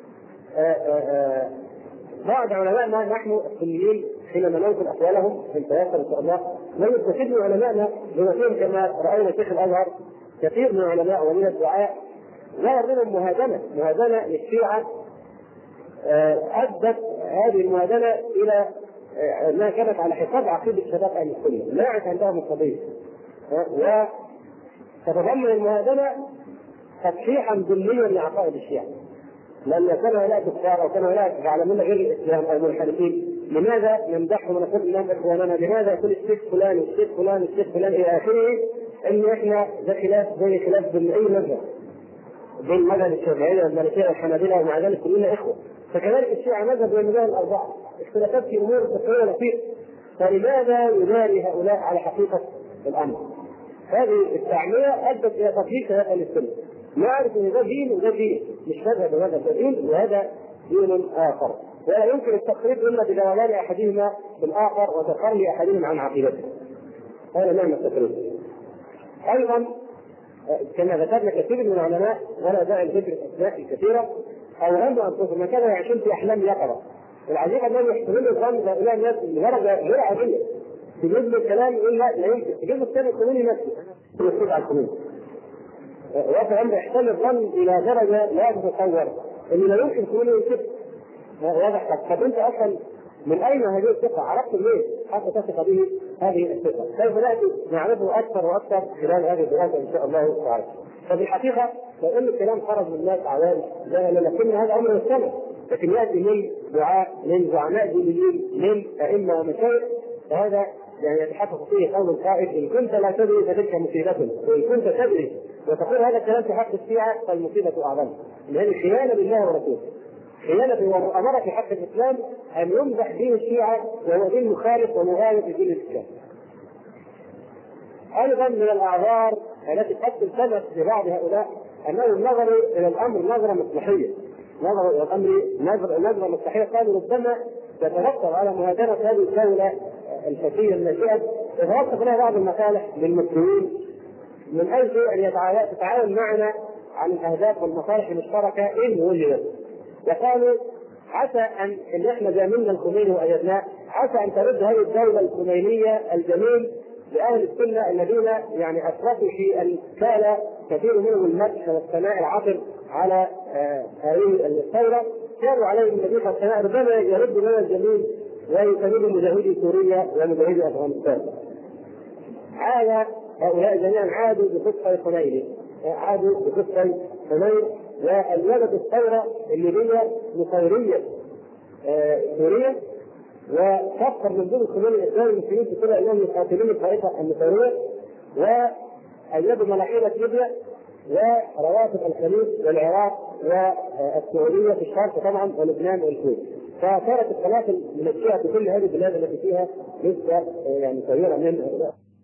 بعض علمائنا نحن السنيين حينما ننقل أقوالهم في التيسر إن شاء الله لا يستفيد من علمائنا بما فيهم كما رأينا شيخ الأزهر كثير من العلماء ومن الدعاء لا يرون مهادنة مهادنة للشيعة أدت هذه المهادنة إلى أنها كانت على حساب عقيدة شباب أهل السنة، لا يعرف عندهم القضية، وتتضمن المهادنة تصحيحا ذليا لعقائد الشيعة، لأن كان هؤلاء كفار أو كان هؤلاء يعلمون غير الإسلام أو منحرفين، لماذا نمدحهم ونقول لهم إخواننا؟ لماذا يقول الشيخ فلان والشيخ فلان والشيخ فلان إلى آخره؟ إن إحنا ده خلاف زي خلاف بين أي مذهب، بين مذهب الشافعية والمالكية والحنابلة، ومع ذلك كلنا إخوة. فكذلك الشيعة مذهب من المذاهب الأربعة، اختلافات في أمور فقهية لطيفة، فلماذا يداري هؤلاء على حقيقة الأمر؟ هذه التعمية أدت إلى تطبيق هذا السنة. نعرف أن ده دين وده دين، مش مذهب وهذا دين وهذا دين آخر، ولا يمكن التقريب إلا بدلالة أحدهما بالآخر وتخلي أحدهم عن عقيدته. هذا معنى التقريب. أيضا كما ذكرنا كثير من العلماء ولا داعي لذكر الأسماء الكثيرة أوهموا أنفسهم ما كانوا يعيشون في أحلام يقظة. العجيب أنهم يحتملوا الظن هؤلاء الناس بدرجة غير عادية، تجيب الكلام يقول لا لا يمكن، تجيب الثاني القانوني نفسه يصيب على القانون. وفي أمر يحتمل الظن إلى درجة لا تتصور إن لا يمكن القانون يمكن. واضح لك. طب أنت أصلا من أين هذه الثقة؟ عرفت ليه حتى تثق به هذه الثقة؟ سوف نأتي نعرفه أكثر وأكثر خلال هذه الدراسة إن شاء الله تعالى. ففي الحقيقة لو أن الكلام خرج من الناس عوام جهلا لكن هذا أمر مستمر، لكن يأتي من دعاء من زعماء دينيين من أئمة ومشايخ، فهذا يعني يتحقق فيه قول القائل إن كنت لا تدري فتلك مصيبة، وإن كنت تدري وتقول هذا الكلام في حق الشيعة فالمصيبة أعظم. لأن خيانة بالله ورسوله، خيانة وأمر في حق الإسلام أن يمدح دين الشيعة وهو دين مخالف ومغاير لدين الإسلام. أيضا من الأعذار التي قد تلتمس لبعض هؤلاء أنهم نظروا إلى الأمر نظرة مصلحية، نظروا الى الامر نظره نظره مستحيله، قالوا ربما تترتب على مهاجمه هذه الدوله الفتيه الناشئه يترتب عليها بعض المصالح للمسلمين من اجل ان تتعاون معنا عن الاهداف والمصالح المشتركه ان وجدت. وقالوا عسى ان ان احنا زاملنا الخميني وايدناه، عسى ان ترد هذه الدوله الخمينيه الجميل لاهل السنه الذين يعني اسرفوا في ان كان كثير منهم المدح والثناء العطر على هذه الثوره، كانوا عليهم المديح والثناء، ربما يرد لنا الجميل ويساند مجاهدي سوريا ومجاهدي افغانستان. عاد هؤلاء جميعا عادوا بقصه الخميني، عادوا بقصه حنين، وأوجدت الثورة الليبية نصيرية سورية، وكفر من دون الخميني الإسلامي المسلمين في كل أيام يقاتلون الطائفة النصيرية، وأيدوا ملاحدة ليبيا وروافد الخليج والعراق والسعودية في الشرق طبعا ولبنان والكويت. فصارت القناة المنشئة في كل هذه البلاد التي فيها نسبة يعني كبيرة من